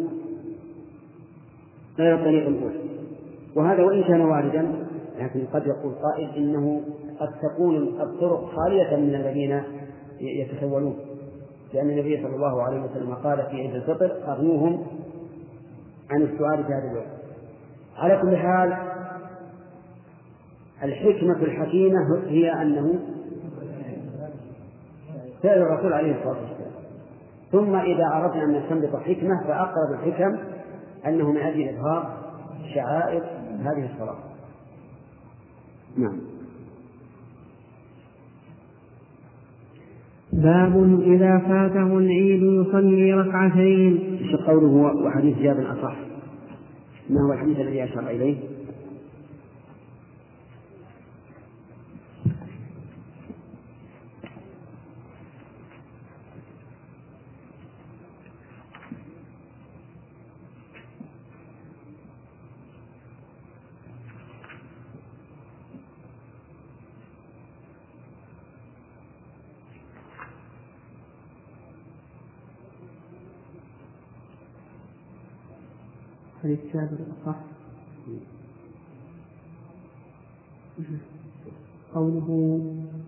غير الطريق الأول، وهذا وإن كان واردا لكن قد يقول قائل إنه قد تكون الطرق خالية من الذين يتسولون، لأن النبي صلى الله عليه وسلم قال في عيد الفطر أغنوهم عن السؤال في هذا اليوم. على كل حال الحكمة الحكيمة هي أنه فعل الرسول عليه الصلاة والسلام. ثم إذا أردنا أن نستنبط حكمة فأقرب الحكم أنه من أجل إظهار شعائر هذه الصلاة. نعم. باب إذا فاته العيد يصلي ركعتين. قوله وحديث جابر أصح، ما هو الحديث الذي أشار إليه؟ حديث جابر أصح. قوله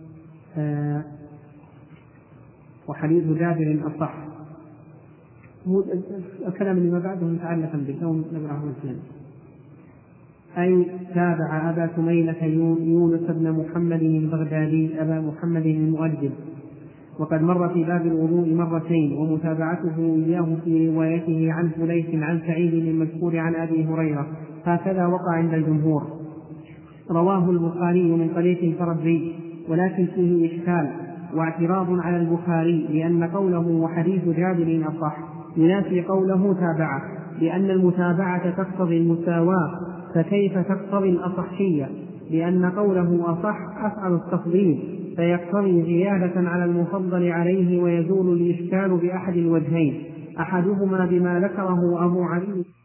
وحديث جابر أصح، هو الكلام اللي ما بعده متعلقا بالكون نقرأه مثلا. أي تابع أبا سميلة يونس بن محمد البغدادي أبا محمد المؤدب، وقد مر في باب الوضوء مرتين، ومتابعته إياه في روايته عن فليح عن سعيد المذكور عن أبي هريرة، هكذا وقع عند الجمهور. رواه البخاري من طريق الفربري، ولكن فيه إشكال واعتراض على البخاري، لأن قوله وحديث جابر أصح ينافي قوله تابعه، لأن المتابعة تقتضي المساواة، فكيف تقتضي الأصحية؟ لأن قوله أصح أفعل التفضيل، فيقتضي زيادة على المفضل عليه، ويزول الإشكال بأحد الوجهين، أحدهما بما ذكره أبو علي